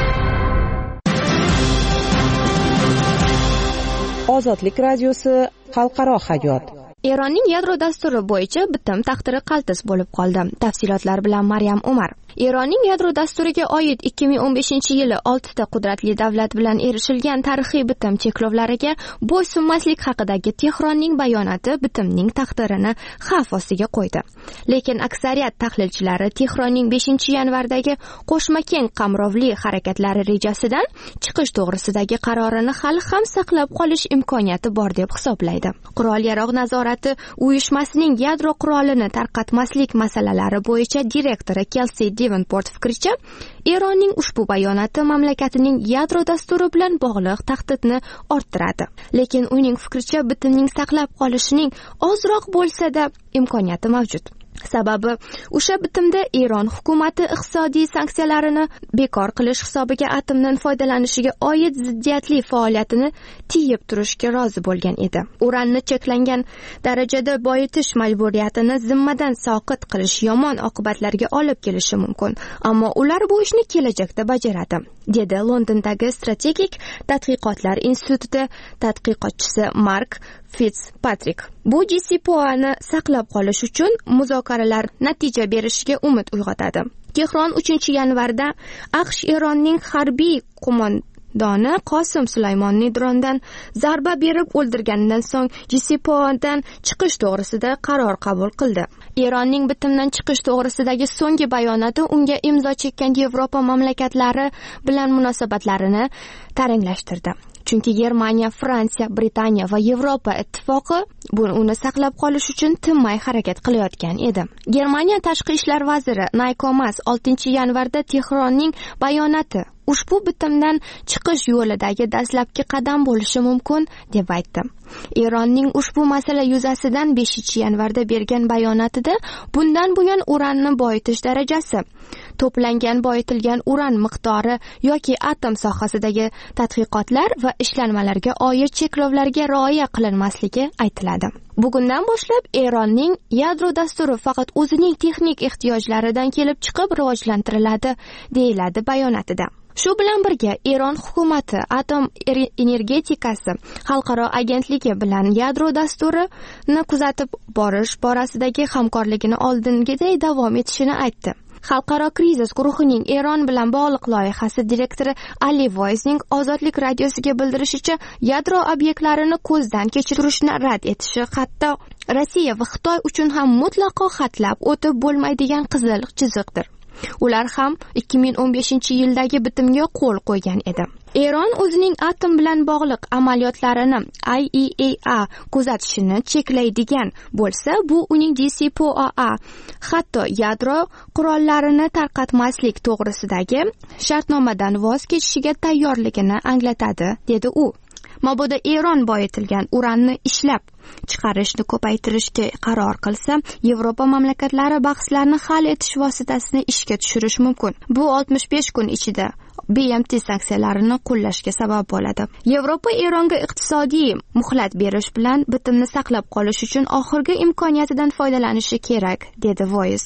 Ozodlik radiosi xalqaro hayot. Eronning yadro dasturi bo'yicha bitim taqdiri qaltis bo'lib qoldi. Tafsilotlar bilan Maryam Umar. Eronning yadro dasturiga oid ikki ming o'n beshinchi yili oltita qudratli davlat bilan erishilgan tarixiy bitim cheklovlariga bo'ysunmaslik haqidagi Tehronning bayonoti bitimning taqdirini xavf ostiga qo'ydi. Lekin aksariyat tahlilchilari Tehronning beshinchi yanvardagi qo'shma keng qamrovli harakatlari rejasidan chiqish to'g'risidagi qarorini hali ham saqlab qolish imkoniyati bor deb hisoblaydi. Qurol-yarog' nazorati uyushmasining yadro qurolini tarqatmaslik masalalari bo'yicha direktori Kelsey Davenport fikricha, Eronning ushbu bayonoti mamlakatining yadro dasturi bilan bog'liq tahdidni orttiradi. Lekin uning fikricha bitimning saqlab qolishining ozroq bo'lsa-da imkoniyati mavjud. Sababi o'sha bitimda Eron hukumati iqtisodiy sanksiyalarini bekor qilish hisobiga atomdan foydalanishiga oid ziddiyatli faoliyatini tiyib turishga rozi bo'lgan edi. Uranni cheklangan darajada boyitish majburiyatini zimmadan soqit qilish yomon oqibatlarga olib kelishi mumkin, ammo ular bu ishni kelajakda bajaradi, dedi Londondagi strategik tadqiqotlar instituti tadqiqotchisi Mark Fitzpatrick. Bu J C P O A'ni saqlab qolish uchun muzokaralar natija berishiga umid uyg'otadi. Tehron uchinchi yanvarda AQSh Eronning harbiy qo'mondoni Qosim Sulaymonni drondan zarba berib o'ldirganidan so'ng J C P O A'dan chiqish to'g'risida qaror qabul qildi. Eronning bitimdan chiqish to'g'risidagi so'nggi bayonoti unga imzo chekkan Yevropa mamlakatlari bilan munosabatlarini taranglashtirdi. Chunki Germaniya, Fransiya, Britaniya va Yevropa ittifoqi buni saqlab qolish uchun tinmay harakat qilayotgan edi. Germaniya tashqi ishlar vaziri Nayko Mas oltinchi yanvarda Tehronning bayonoti ushbu bitimdan chiqish yo'lidagi dastlabki qadam bo'lishi mumkin deb aytdi. Eronning ushbu masala yuzasidan beshinchi yanvarda bergan bayonotida bundan buyon uranni boyitish darajasi, to'plangan boyitilgan uran miqdori yoki atom sohasidagi tadqiqotlar va ishlanmalarga oid cheklovlarga rioya qilinmasligi aytiladi. Bugundan boshlab Eronning yadro dasturi faqat o'zining texnik ehtiyojlaridan kelib chiqib rivojlantiriladi, deyiladi bayonotida. Shu bilan birga Eron hukumati atom energetikasi xalqaro agentligi bilan yadro dasturini kuzatib borish borasidagi hamkorligini oldingiday davom etishini aytdi. Xalqaro krizis guruhining Eron bilan bog'liq loyihasi direktori Ali Voizning Ozodlik radiosiga bildirishicha, yadro obyektlarini ko'zdan kechirishni rad etishi hatto Rossiya va Xitoy uchun ham mutlaqo xatlab o'tib bo'lmaydigan qizil chiziqdir. Ular ham ikki ming o'n beshinchi yildagi bitimga qo'l qo'ygan edi. Eron o'zining atom bilan bog'liq amaliyotlarini I A E A kuzatishini cheklaydigan bo'lsa, bu uning J C P O A hatto yadro qurollarini tarqatmaslik to'g'risidagi shartnomadan voz kechishiga tayyorligini anglatadi, dedi u. Mabodo Eron boyitilgan uranni ishlab chiqarishni ko'paytirishga qaror qilsa, Yevropa mamlakatlari bahslarni hal etish vositasini ishga tushirish mumkin. Bu oltmish besh kun ichida B M T sanksiyalarini qo'llashga sabab bo'ladi. Yevropa Eronga iqtisodiy muhlat berish bilan bitimni saqlab qolish uchun oxirgi imkoniyatidan foydalanishi kerak, dedi Voiz.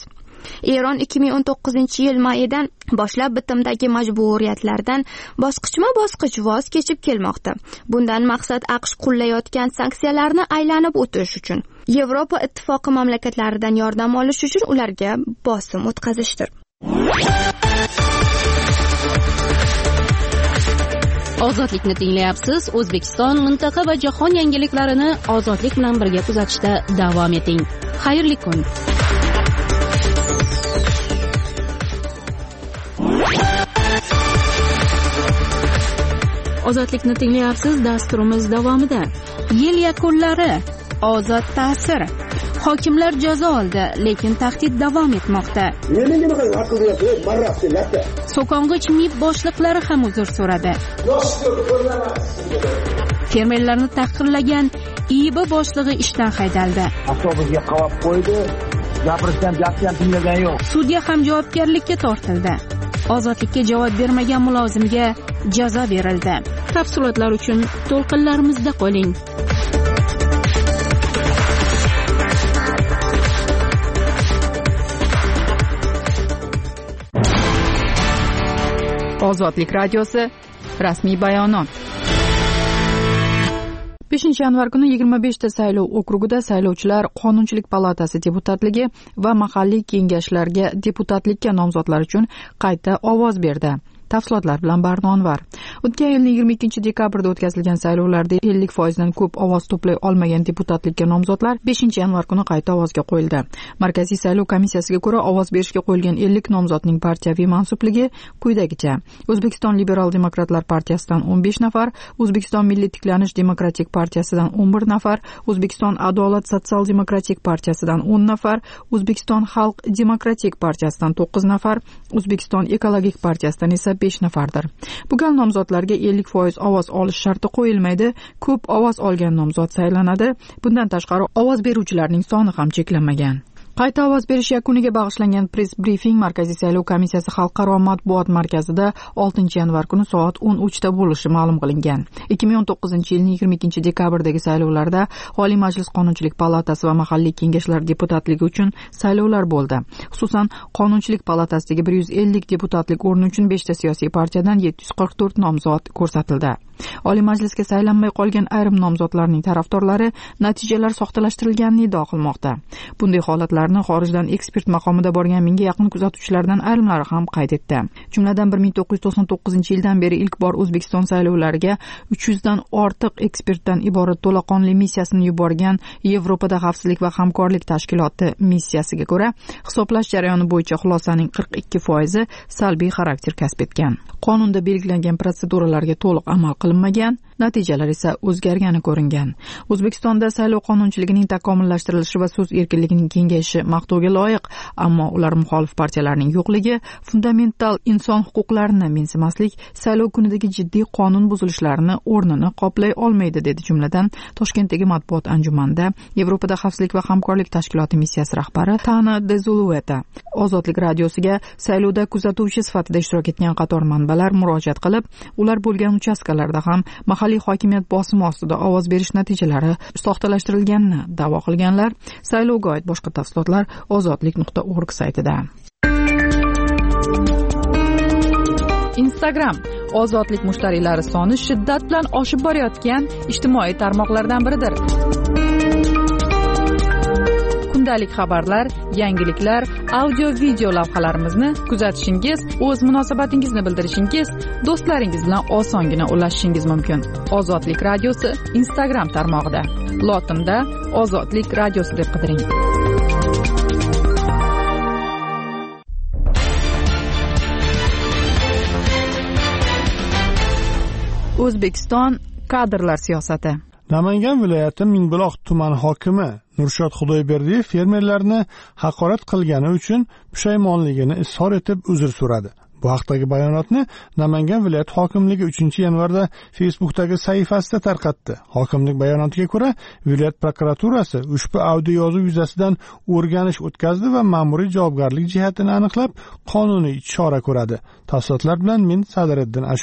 Eron ikki ming o'n to'qqizinchi yil mayidan boshlab bitimdagi majburiyatlardan bosqichma-bosqich voz kechib kelmoqda. Bundan maqsad AQSh qo'llayotgan sanksiyalarni aylanib o'tish uchun Yevropa ittifoqi mamlakatlaridan yordam olish uchun ularga bosim o'tkazishdir. Ozodlikni tinglayapsiz. O'zbekiston, mintaqa va jahon yangiliklarini ozodlik bilan birga kuzatishda davom eting. Xayrli kun. Ozodlikni tinglayapsiz. Dasturimiz davomida yil yakunlari, ozod ta'sir, hokimlar jazo oldi, lekin tahdid davom etmoqda. So'kong'ich M I B boshliqlari ham uzr so'radi. Fermerlarni tahqirlagan I B boshlig'i ishdan haydaldi. Avtobusga qamab qo'ydi. Gapirishdan gapni ham tinglagan yo'q. Sudya ham javobgarlikka tortildi. Ozodlikka javob bermagan mulozimga jazo berildi. Tafsilotlar uchun to'lqinlarimizda qoling. Ozodlik radiosi rasmiy bayonot. beshinchi yanvar kuni yigirma beshta saylov okrugida saylovchilar Qonunchilik palatasi deputatligi va mahalliy kengashlarga deputatlikka nomzodlar uchun qayta ovoz berdi. Tafsilotlar bilan Barnonvar. O'tgan yilning yigirma ikkinchi dekabrda o'tkazilgan saylovlarda ellik foizdan ko'p ovoz to'play olmagan deputatlikka nomzodlar beshinchi yanvar kuni qayta ovozga qo'yildi. Markaziy saylov komissiyasiga ko'ra ovoz berishga qo'yilgan ellik nomzodning partiyaviy mansubligi quyidagicha: O'zbekiston Liberal demokratlar partiyasidan o'n besh nafar, O'zbekiston Milliy tiklanish demokratik partiyasidan o'n bir nafar, O'zbekiston Adolat sotsial demokratik partiyasidan o'n nafar, O'zbekiston Xalq demokratik partiyasidan to'qqiz nafar, O'zbekiston ekologik partiyasidan esa besh nafardir. Bu gal nomzodlarga ellik foiz ovoz olish sharti qo'yilmaydi. Ko'p ovoz olgan nomzod saylanadi. Bundan tashqari ovoz beruvchilarning soni ham cheklanmagan. Qayta ovoz berish yakuniga bag'ishlangan press briefing Markaziy saylov komissiyasi xalqaro matbuot markazida oltinchi yanvar kuni soat o'n uchda bo'lishi ma'lum qilingan. ikki ming o'n to'qqizinchi yilning yigirma ikkinchi dekabrdagi saylovlarda Oliy Majlis Qonunchilik palatasi va mahalliy kengashlar deputatligi uchun saylovlar bo'ldi. Xususan, Qonunchilik palatasidagi bir yuz ellik deputatlik o'rni uchun beshta siyosiy partiyadan yetti yuz qirq to'rt nomzod ko'rsatildi. Oliy Majlisga saylanmay qolgan ayrim nomzodlarning tarafdorlari natijalar soxtalashtirilganini iddao qilmoqda. Bunday holatlarni xorijdan ekspert maqomida borgan mingga yaqin kuzatuvchilardan ayrimlari ham qayd etdi. Jumladan bir ming to'qqiz yuz to'qson to'qqizinchi yildan beri ilk bor O'zbekiston saylovlariga uch yuzdan ortiq ekspertdan iborat to'laqonli missiyasini yuborgan Yevropada xavfsizlik va hamkorlik tashkiloti missiyasiga ko'ra, hisoblash jarayoni bo'yicha xulosaning qirq ikki foizi salbiy xarakter kasb etgan. Qonunda belgilangan proseduralarga to'liq amal qilinmagan, natijalar esa o'zgargani ko'ringan. O'zbekistonda saylov qonunchiligining takomillashtirilishi va so'z erkinligining kengayishi maqtovga loyiq, ammo ular muxolif partiyalarning yo'qligi, fundamental inson huquqlarini mensimaslik saylov kunidagi jiddiy qonun buzilishlarini o'rnini qoplay olmaydi, dedi jumladan Toshkentdagi matbuot anjumanida Yevropada xavfsizlik va hamkorlik tashkiloti missiyasi rahbari Tana de Zulueta. Ozodlik radiosiga saylovda kuzatuvchi sifatida ishtirok etgan qator manbalar murojaat qilib, ular bo'lgan uchastkalarda ham mahalliy hokimiyat bosimi ostida ovoz berish natijalari soxtalashtirilganini da'vo qilganlar. Saylovga oid boshqa tafsilotlar ozodlik nuqta org saytida. Instagram ozodlik mushtariylari soni shiddat bilan oshib borayotgan ijtimoiy tarmoqlardan biridir. Kundalik xabarlar, yangiliklar, audio-video lavhalarimizni kuzatishingiz, o'z munosabatingizni bildirishingiz, do'stlaringiz bilan osongina ulashishingiz mumkin. Ozodlik radiosi Instagram tarmog'ida. Lotinda Ozodlik radiosi deb qidiring. O'zbekiston kadrlar siyosati. Namangan viloyati Mingbuloq tuman hokimi Nurshod Xudoyberdiyev fermerlarni haqorat qilgani uchun pushaymonligini izhor etib uzr so'radi. Bu haqdagi bayonotni Namangan viloyat hokimligi uchinchi yanvarda Facebook'dagi sahifasida tarqatdi. Hokimlik bayonotiga ko'ra, viloyat prokuraturasi ushbu audio yozuv yuzasidan o'rganish o'tkazdi va ma'muriy javobgarlik jihatini aniqlab, qonuniy chora ko'radi. Tafsilotlar bilan men Sadiriddin Ashur.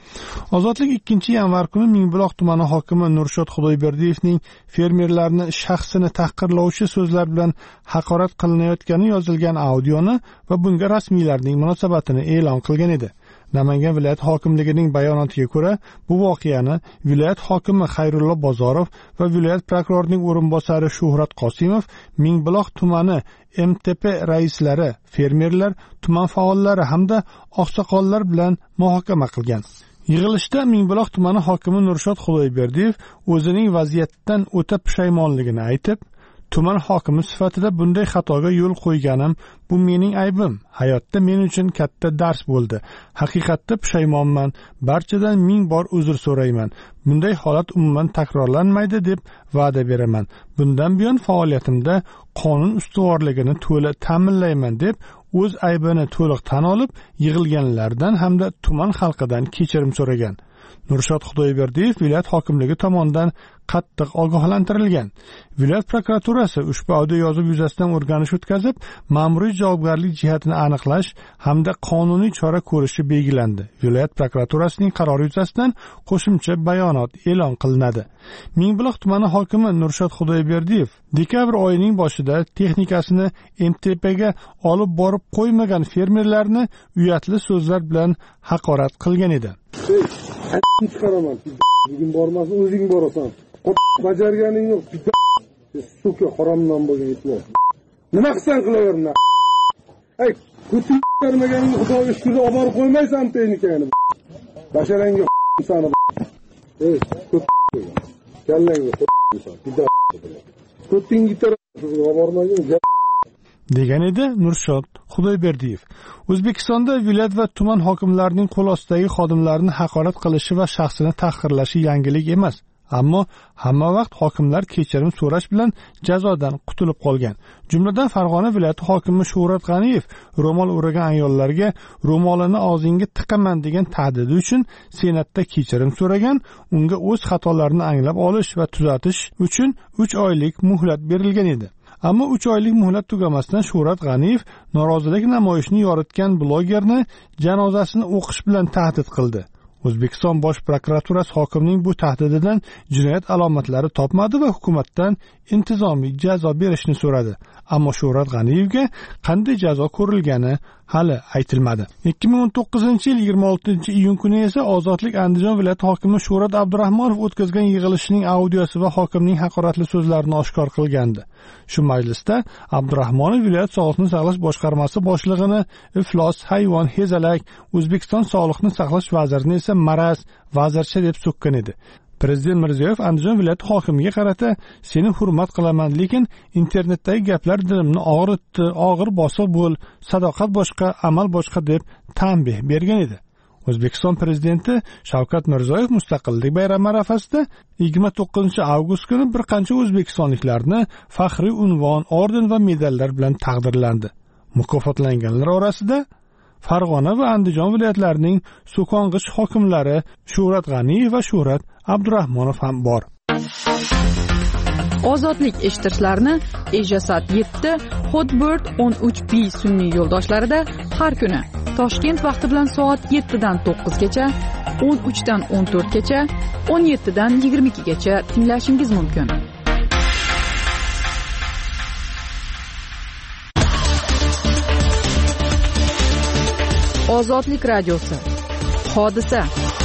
Ozodlik ikkinchi yanvar kuni Mingbuloq tumani hokimi Nurshod Xudoyberdiyevning fermerlarni shaxsini tahqirlovchi so'zlar bilan haqorat qilinayotgani yozilgan audioni va bunga rasmiylarning munosabatini e'lon qilgan edi. Namangan viloyat hokimligining bayonotiga ko'ra, bu voqeani viloyat hokimi Xayrullo Bozorov va viloyat prokurorining o'rinbosari Shuhrat Qosimov Mingbuloq tumani M T P raislari, fermerlar, tuman faollari hamda oqsoqollar bilan muhokama qilgan. Yig'ilishda Mingbuloq tumani hokimi Nurshod Xudoyberdiyev o'zining vaziyatdan o'ta pushaymonligini aytib, tuman hokimi sifatida bunday xatoga yo'l qo'yganim bu mening aybim. Hayotda men uchun katta dars bo'ldi. Haqiqatda pushaymonman. Barchadan ming bor uzr so'rayman. Bunday holat umuman takrorlanmaydi deb va'da beraman. Bundan buyon faoliyatimda qonun ustuvorligini to'la ta'minlayman deb o'z aybini to'liq tan olib, yig'ilganlardan hamda tuman xalqidan kechirim so'ragan. Nurshod Xudoyberdiyev viloyat hokimligi tomonidan qattiq ogohlantirilgan. Viloyat prokuraturasi ushbu audio yozuv yuzasidan o'rganish o'tkazib, ma'muriy javobgarlik jihatini aniqlash hamda qonuniy chora ko'rishi belgilandi. Viloyat prokuraturasining qarori yuzasidan qo'shimcha bayonot e'lon qilinadi. Mingbuloq tumani hokimi Nurshod Xudoyberdiyev dekabr oyining boshida texnikasini M T P ga olib borib qo'ymagan fermerlarni uyatli so'zlar bilan haqorat qilgan edi. Chiqaraman. Bugun bormasin, o'zing borasan. Bajarganing yo'q. Suka haromdan bo'lgan itlar. Nima qilsan qilaverma. Ay, ko'tarmaganingni Xudoga shukrda olib borib qo'ymaysan texnikani. Basharangga sani. Ey, ko'p. Kallangga qo'ysan. Ko'ting gitar olib bormagan degan edi Nurshod Xudoyberdiyev. O'zbekistonda viloyat va tuman hokimlarining qo'l ostidagi xodimlarni haqorat qilishi va shaxsini tahqirlashi yangilik emas. Ammo hamma vaqt hokimlar kechirim so'rash bilan jazodan qutulib qolgan. Jumladan Farg'ona viloyati hokimi Shuhrat G'aniyev ro'mol o'ragan ayollarga ro'molini og'zingga tiqaman degan tahdidi uchun Senatda kechirim so'ragan, unga o'z xatolarini anglab olish va tuzatish uchun uch oylik muhlat berilgan edi. Ammo uch oylik muhlat tugamasdan Shuhrat G'aniyev norozilik namoyishini yoritgan blogerni janozasini o'qish bilan tahdid qildi. O'zbekiston bosh prokuraturasi hokimning bu tahdididan jinoyat alomatlari topmadi va hukumatdan intizomiy jazo berishni so'radi. Ammo Shuhrat G'aniyevga qanday jazo ko'rilgani hali aytilmadi. ikki ming o'n to'qqizinchi yil yigirma oltinchi iyun kuni esa Ozodlik Andijon viloyati hokimi Shuhrat Abdurahmonov o'tkazgan yig'ilishining audiosi va hokimning haqoratli so'zlarini oshkor qilgandi. Shu majlisda Abdurahmonov viloyat sog'liqni saqlash boshqarmasi boshlig'ini iflos, hayvon, hezalak, O'zbekiston sog'liqni saqlash vazirini esa maraz, vazircha deb so'kkan edi. Prezident Mirziyoyev Andijon viloyati hokimiga qarata seni hurmat qilaman, lekin internetdagi gaplar dilimni og'ritdi, og'ir bosib bo'l, sadoqat boshqa, amal boshqa deb tanbeh bergan edi. O'zbekiston prezidenti Shavkat Mirziyoyev Mustaqillik bayrami arafasida yigirma to'qqizinchi avgust kuni bir qancha o'zbekistonliklarni faxriy unvon, orden va medallar bilan taqdirlandi. Mukofotlanganlar orasida Farg'ona va Andijon viloyatlarining so'kong'ich hokimlari Shuhrat G'aniyev va Shuhrat Abdurahmonov ham bor. Ozodlik eshittirishlarni Ejasat yetti, Hotbird o'n uch B sun'iy yo'ldoshlarida har kuni Toshkent vaqti bilan soat yettidan to'qqizgacha, o'n uchdan o'n to'rtgacha, o'n yettidan yigirma ikkigacha tinglashingiz mumkin. Ozodlik radiosi. Hodisa.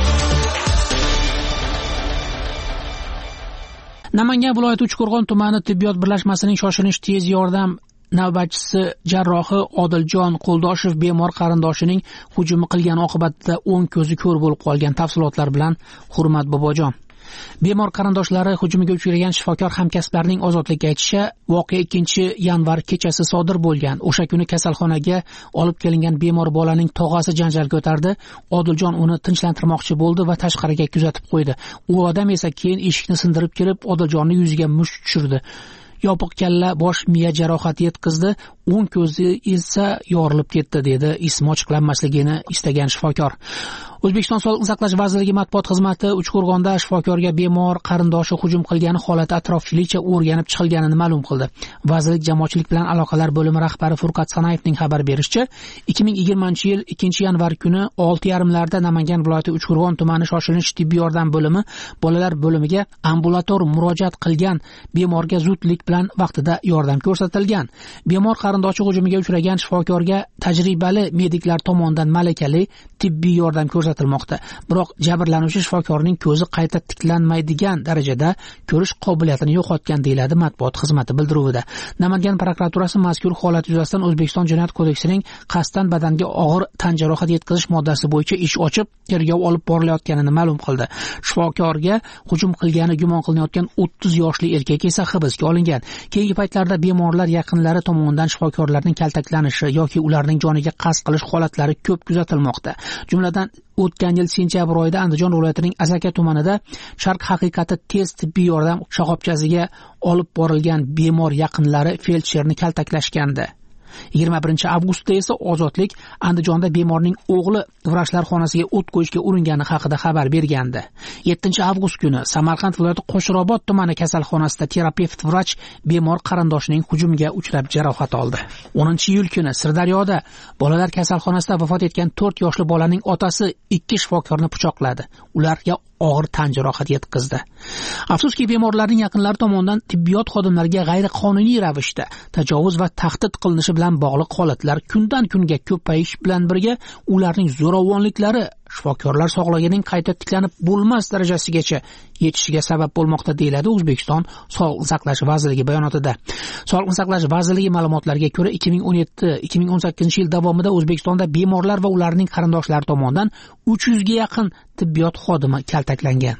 Namangan viloyati Uchqo'rg'on tumani tibbiyot birlashmasining shoshilinch tez yordam navbatchisi jarrohi Odiljon Qo'ldoshev bemor qarindoshining hujumi qilgani oqibatida o'ng ko'zi ko'r bo'lib qolgan. Tafsilotlar bilan Hurmat Bobojon. Bemor qarindoshlari hujumiga uchragan shifokor hamkasblarining Ozodlikka aytishicha, voqea ikkinchi yanvar kechasi sodir bo'lgan. O'sha kuni kasalxonaga olib kelingan bemor bolaning tog'asi janjal ko'tardi. Odiljon uni tinchlantirmoqchi bo'ldi va tashqariga kuzatib qo'ydi. U odam esa keyin eshikni sindirib kirib, Odiljonning yuziga musht tushirdi. Yopiq kalla, bosh miya jarohati yetkazdi. o'ng ko'zi esa yorilib ketdi, dedi ismi ochiqlanmasligini istagan shifokor. O'zbekiston Sog'liqni saqlash vazirligi matbuot xizmati Uchqo'rg'onda shifokorga bemor qarindoshi hujum qilgani holati atroflicha o'rganib chiqilganini ma'lum qildi. Vazirlik jamoatchilik bilan aloqalar bo'limi rahbari Furqat Sanayevning xabar berishicha, ikki ming yigirmanchi yil ikkinchi yanvar kuni olti yarim larda Namangan viloyati Uchqo'rg'on tumani shoshilinch tibbiy yordam bo'limi bolalar bo'limiga ambulator murojaat qilgan bemorga zudlik bilan vaqtida yordam ko'rsatilgan. Bemor qarindoshi hujumiga uchragan shifokorga tajribali mediklar tomonidan malakali tibbiy yordam ko'rsatilmoqda. Biroq jabrlanuvchi shifokorning ko'zi qayta tiklanmaydigan darajada ko'rish qobiliyatini yo'qotgan, deyiladi matbuot xizmati bildiruvida. Namangan prokuraturasi mazkur holat yuzasidan O'zbekiston Jinoyat kodeksining qasddan badanga og'ir tan jarohat yetkazish moddasi bo'yicha ish ochib, tergov olib borilayotganini ma'lum qildi. Shifokorga hujum qilgani gumon qilinayotgan o'ttiz yoshli erkak esa hibsga olingan. Keyingi paytlarda bemorlar yaqinlari tomonidan shifokorlarning kaltaklanishi yoki ularning joniga qasd qilish holatlari ko'p kuzatilmoqda. Jumladan o'tgan yil sentyabr oyida Andijon viloyatining Asaka tumanida Sharq haqiqati tez tibbiy yordam shoxobchasiga olib borilgan bemor yaqinlari feldsherni kaltaklashgandi. yigirma birinchi avgustda esa Ozodlik Andijonda bemorning o'g'li vrachlar xonasiga o't qo'yishga uringani haqida xabar bergandi. yettinchi avgust kuni Samarqand viloyati Qo'shrobod tumani kasalxonasida terapevt vrach bemor qarindoshining hujumiga uchrab jarohat oldi. o'ninchi iyul kuni Sirdaryoda bolalar kasalxonasida vafot etgan to'rt yoshli bolaning otasi ikki shifokorni pichoqladi. Ularga og'ir tan jarohat yetkazdi. Afsuski, bemorlarning yaqinlari tomonidan tibbiyot xodimlariga g'ayriqonuniy ravishda tajovuz va tahdid qilinishi bilan bog'liq holatlar kundan kunga ko'payish bilan birga ularning zo'ravonliklari shifokorlar sog'lig'ining qayta tiklanib bo'lmas darajasigacha yetishiga sabab bo'lmoqda, deyiladi O'zbekiston Sog'liqni saqlash vazirligi bayonotida. Sog'liqni saqlash vazirligi ma'lumotlariga ko'ra, ikki ming o'n yetti ikki ming o'n sakkizinchi yil davomida O'zbekistonda bemorlar va ularning qarindoshlari tomonidan uch yuzga yaqin tibbiyot xodimi kaltaklangan.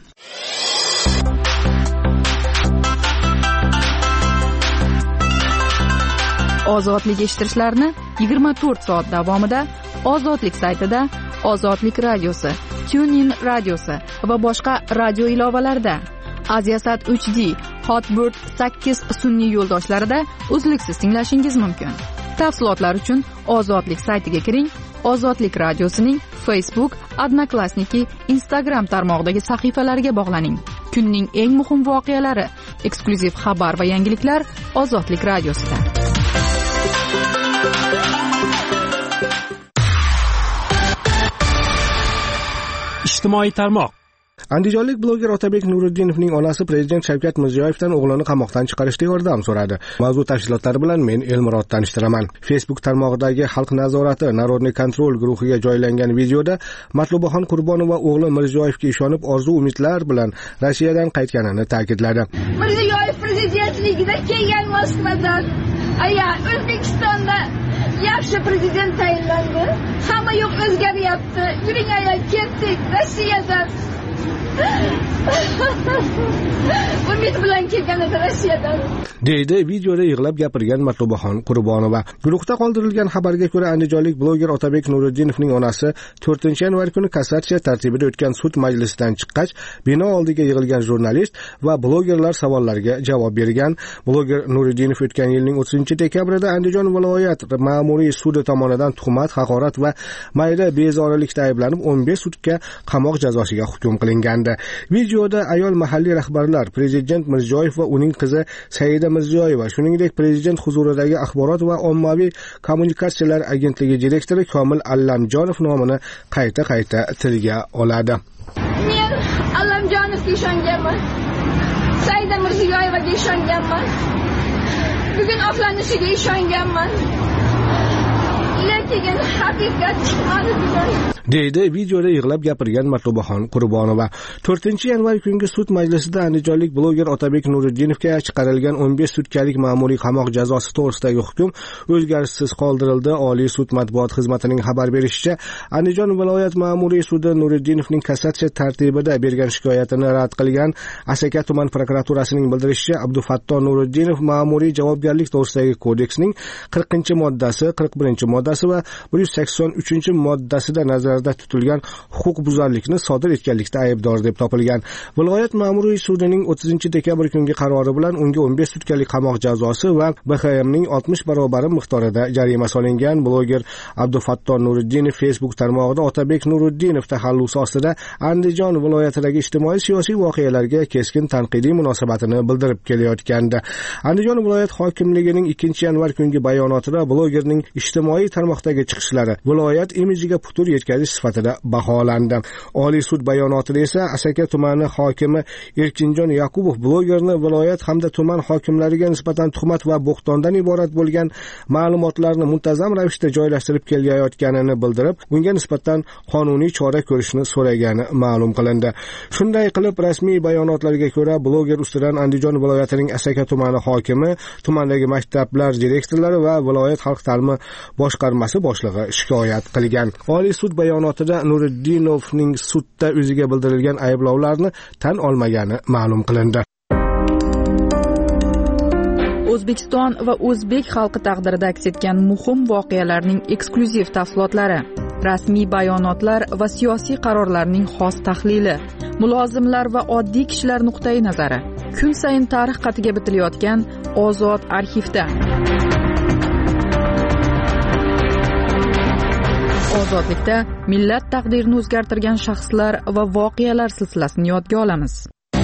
Ozodlik eshittirishlarni yigirma to'rt soat davomida Ozodlik saytida, Ozodlik radiosi, TuneIn radiosi va boshqa radio ilovalarida, Aziasat uch D, Hotbird sakkiz sun'iy yo'ldoshlarida uzluksiz tinglashingiz mumkin. Tafsilotlar uchun Ozodlik saytiga kiring. Ozodlik radiosining Facebook, Odnoklassniki, Instagram tarmog'idagi sahifalariga bog'laning. Kunning eng muhim voqealari, eksklyuziv xabar va yangiliklar Ozodlik radiosida. Ijtimoiy tarmoq. Andijonlik bloger Otabek Nuriddinovning onasi prezident Shavkat Mirziyoyevdan o'g'lini qamoqdan chiqarishda yordam so'radi. Mavzu tafsilotlari bilan men Elmurod tanishtiraman. Facebook tarmog'idagi Xalq nazorati Narodniy kontrol guruhiga joylangan videoda Matlubaxon Qurbonova o'g'li Mirziyoyevga ishonib, orzu-umidlar bilan Rossiyadan qaytganini ta'kidladi. Mirziyoyev prezidentligida kelgan Moskvadan, aya O'zbekistonda yaxshi prezident tayinlandi. Hamma yo'q o'zgaryapti. Yuring aya, ketdik Rossiyadan. Umid bilan kelgan edi Rossiyadan, deydi videoda yig'lab gapirgan Matlubaxon Qurbonova. Guruhda qoldirilgan xabarga ko'ra, andijonlik bloger Otabek Nuriddinovning onasi to'rtinchi yanvar kuni kassatsiya tartibida o'tgan sud majlisidan chiqqach, bino oldiga yig'ilgan jurnalist va blogerlar savollariga javob bergan. Bloger Nuriddinov o'tgan yilning o'ttizinchi dekabrida Andijon viloyat ma'muriy sudi tomonidan tuhmat, haqorat va mayda bezorilikda ayblanib o'n besh sutka qamoq jazosiga hukm qilingan. Videoda ayol mahalliy rahbarlar, prezident Mirziyoyev va uning qizi Saida Mirziyoyeva, shuningdek prezident huzuridagi axborot va ommaviy kommunikatsiyalar agentligi direktori Komil Allamjonov nomini qayta-qayta tilga oladi. Men Allamjonovga ishonganman. Saida Mirziyoyevaga ishonganman. Bugun oqlanishiga ishonganman. Lekin haqiqat chiqmadi bugun, deydi videoda yig'lab gapirgan Matlubaxon Qurbonova. to'rtinchi yanvar kungi sud majlisida andijonlik bloger Otabek Nuriddinovga chiqarilgan o'n besh sutkalik ma'muriy qamoq jazosi to'g'risidagi hukm o'zgarishsiz qoldirildi. Oliy sud matbuot xizmatining xabar berishicha, Andijon viloyat ma'muriy sudi Nuriddinovning kassatsiya tartibida bergan shikoyatini rad qilgan. Asaka tuman prokuraturasining bildirishicha, Abdufatto Nuriddinov ma'muriy javobgarlik to'g'risidagi kodeksning qirqinchi moddasi, qirq birinchi moddasi moddasi va bir yuz sakson uchinchi moddasida nazarda tutilgan huquqbuzarlikni sodir etganlikda aybdor deb topilgan. Viloyat ma'muriy sudining o'ttizinchi dekabr kungi qarori bilan unga o'n besh sutkalik qamoq jazosi va B H Mning oltmish barobar miqdorida jarima solingan. Bloger Abdufatton Nuriddinov Facebook tarmog'ida Otabek Nuriddinov taxallusi ostida Andijon viloyatidagi ijtimoiy siyosiy voqealarga keskin tanqidiy munosabatini bildirib kelayotgandi. Andijon viloyat hokimligining ikkinchi yanvar kungi bayonotida blogerning ijtimoiy tarmoqdagi chiqishlari viloyat imijiga putur yetkazish sifatida baholandi. Oliy sud bayonotida esa Asaka tumani hokimi Erkinjon Yaqubov blogerni viloyat hamda tuman hokimlariga nisbatan tuhmat va bo'xtondan iborat bo'lgan ma'lumotlarni muntazam ravishda joylashtirib kelayotganini bildirib, unga nisbatan qonuniy chora ko'rishni so'ragani ma'lum qilindi. Shunday qilib, rasmiy bayonotlarga ko'ra, bloger ustidan Andijon viloyatining Asaka tumani hokimi, tumandagi maktablar direktorlari va viloyat xalq ta'limi boshqarmasi boshlig'i shikoyat qilgan. Oliy sud bayonotida Nuriddinovning sudda o'ziga bildirilgan ayblovlarni tan olmagani ma'lum qilindi. O'zbekiston va o'zbek xalqi taqdirida aks etgan muhim voqealarning eksklyuziv tafsilotlari, rasmiy bayonotlar va siyosiy qarorlarning xos tahlili, mulozimlar va oddiy kishilar nuqtai nazari, kun sayin tarix qatiga bitilayotgan Ozod arxivda. Ozodlikda millat taqdirini o'zgartirgan shaxslar va voqealar silsilasini yodga olamiz.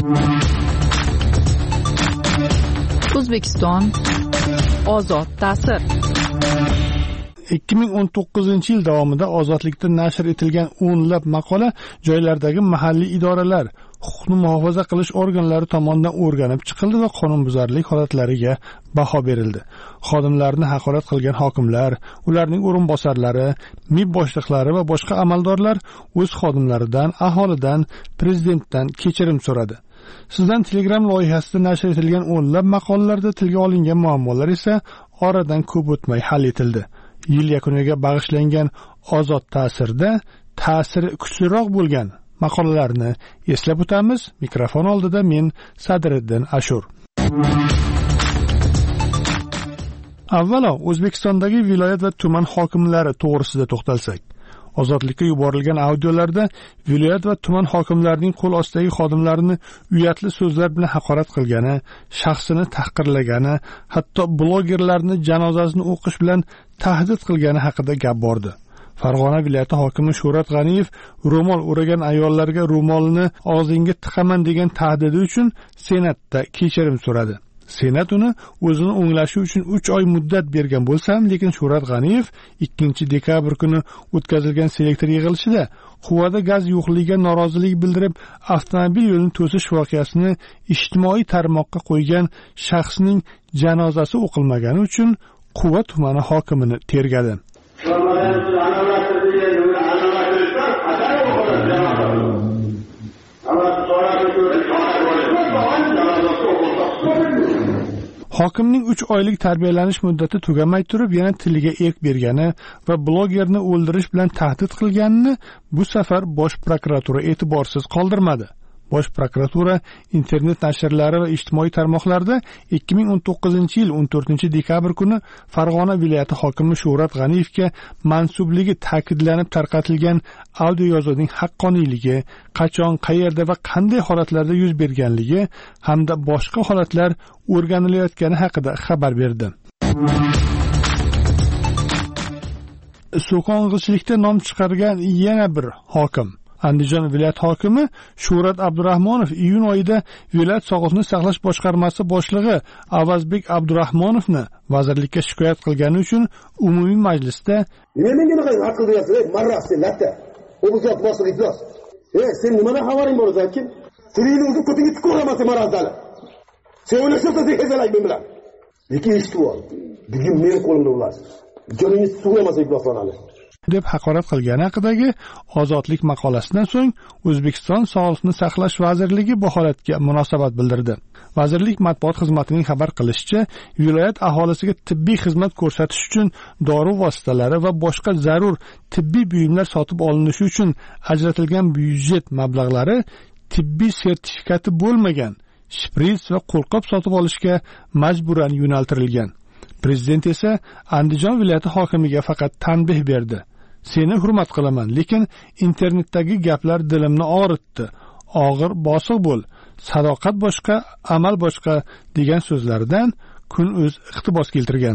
O'zbekiston ozod ta'sir. ikki ming o'n to'qqizinchi yil davomida ozodlikda nashr etilgan o'nlab maqola joylardagi mahalliy idoralar, huquqni muhofaza qilish organlari tomonidan o'rganib chiqildi va qonunbuzarlik holatlariga baho berildi. Xodimlarni haqorat qilgan hokimlar, ularning o'rinbosarlari, M I B boshliqlari va boshqa amaldorlar o'z xodimlaridan, aholidan, prezidentdan kechirim so'radi. Sizdan Telegram loyihasida nashr etilgan o'nlab maqolalarda tilga olingan muammolar esa oradan ko'p o'tmay hal etildi. Yil yakuniga bag'ishlangan ozod ta'sirda ta'siri kuchliroq bo'lgan maqolalarni eslab o'tamiz. Mikrofon oldida men Sadriddin Ashur. Avvalo O'zbekistondagi viloyat va tuman hokimlari to'g'risida to'xtalsak. Ozodlikka yuborilgan audiolarda viloyat va tuman hokimlarining qo'l ostidagi xodimlarini uyatli so'zlar bilan haqorat qilgani, shaxsini tahqirlagani, hatto blogerlarni janozasini o'qish bilan tahdid qilgani haqida gap bordi. Farg'ona viloyati hokimi Shuhrat G'aniyev ro'mol o'ragan ayollarga ro'molni og'zingga tiqaman degan tahdidi uchun Senatda kechirim so'radi. Senat uni o'zini o'nglashi uchun uch oy muddat bergan bo'lsa ham, lekin Shuhrat G'aniyev ikkinchi dekabr kuni o'tkazilgan selektor yig'ilishida quvada gaz yo'qligiga norozilik bildirib, avtomobil yo'lini to'sish voqeasini ijtimoiy tarmoqqa qo'ygan shaxsning janozasi o'qilmagani uchun Quva tumani hokimini tergadi. Hokimning uch oylik tarbiyalanish muddati tugamay turib yana tiliga erk bergani va blogerni o'ldirish bilan tahdid qilganini bu safar Bosh prokuratura e'tiborsiz qoldirmadi. Bosh prokuratura internet nashrlari va ijtimoiy tarmoqlarda ikki ming o'n to'qqizinchi yil o'n to'rtinchi dekabr kuni Farg'ona viloyati hokimi Shuhrat G'aniyevga mansubligi ta'kidlanib tarqatilgan audio yozuvning haqqoniyligi, qachon, qayerda va qanday holatlarda yuz berganligi hamda boshqa holatlar o'rganilayotgani haqida xabar berdi. So'kong'ichilikda nom chiqargan yana bir hokim Andijon viloyat hokimi Shuhrat Abdurahmonov iyun oyida viloyat sog'liqni saqlash boshqarmasi boshlig'i Avazbek Abdurahmonovni vazirlikka shikoyat qilgani uchun umumiy majlisda "Nima menga qilgan aql deyapsiz, marras sen latta. O'bizot boshliq iflos. Ey, sen nimadan xabaring bor o'zing? Siringni o'zi ko'tingga tuko'ramasin marazdali. Sen o'ylashsan sen hezalak men bilan. Lekin eshitib ol. Bugun men qo'limda bo'lasiz. Joningiz sug'ramasa ifloslanadi. deb haqorat qilgani haqidagi ozodlik maqolasidan so'ng O'zbekiston Sog'liqni saqlash vazirligi bu holatga munosabat bildirdi. Vazirlik matbuot xizmatining xabar qilishicha, viloyat aholisiga tibbiy xizmat ko'rsatish uchun dori vositalari va boshqa zarur tibbiy buyumlar sotib olinishi uchun ajratilgan byudjet mablag'lari tibbiy sertifikati bo'lmagan shprits va qo'lqop sotib olishga majburan yo'naltirilgan. Prezident esa Andijon viloyati hokimiga faqat tanbeh berdi. Seni hurmat qilaman, lekin internetdagi gaplar dilimni og'ritdi. Og'ir bosiq bo'l, sadoqat boshqa, amal boshqa degan so'zlaridan kun o'z iqtibos keltirgan.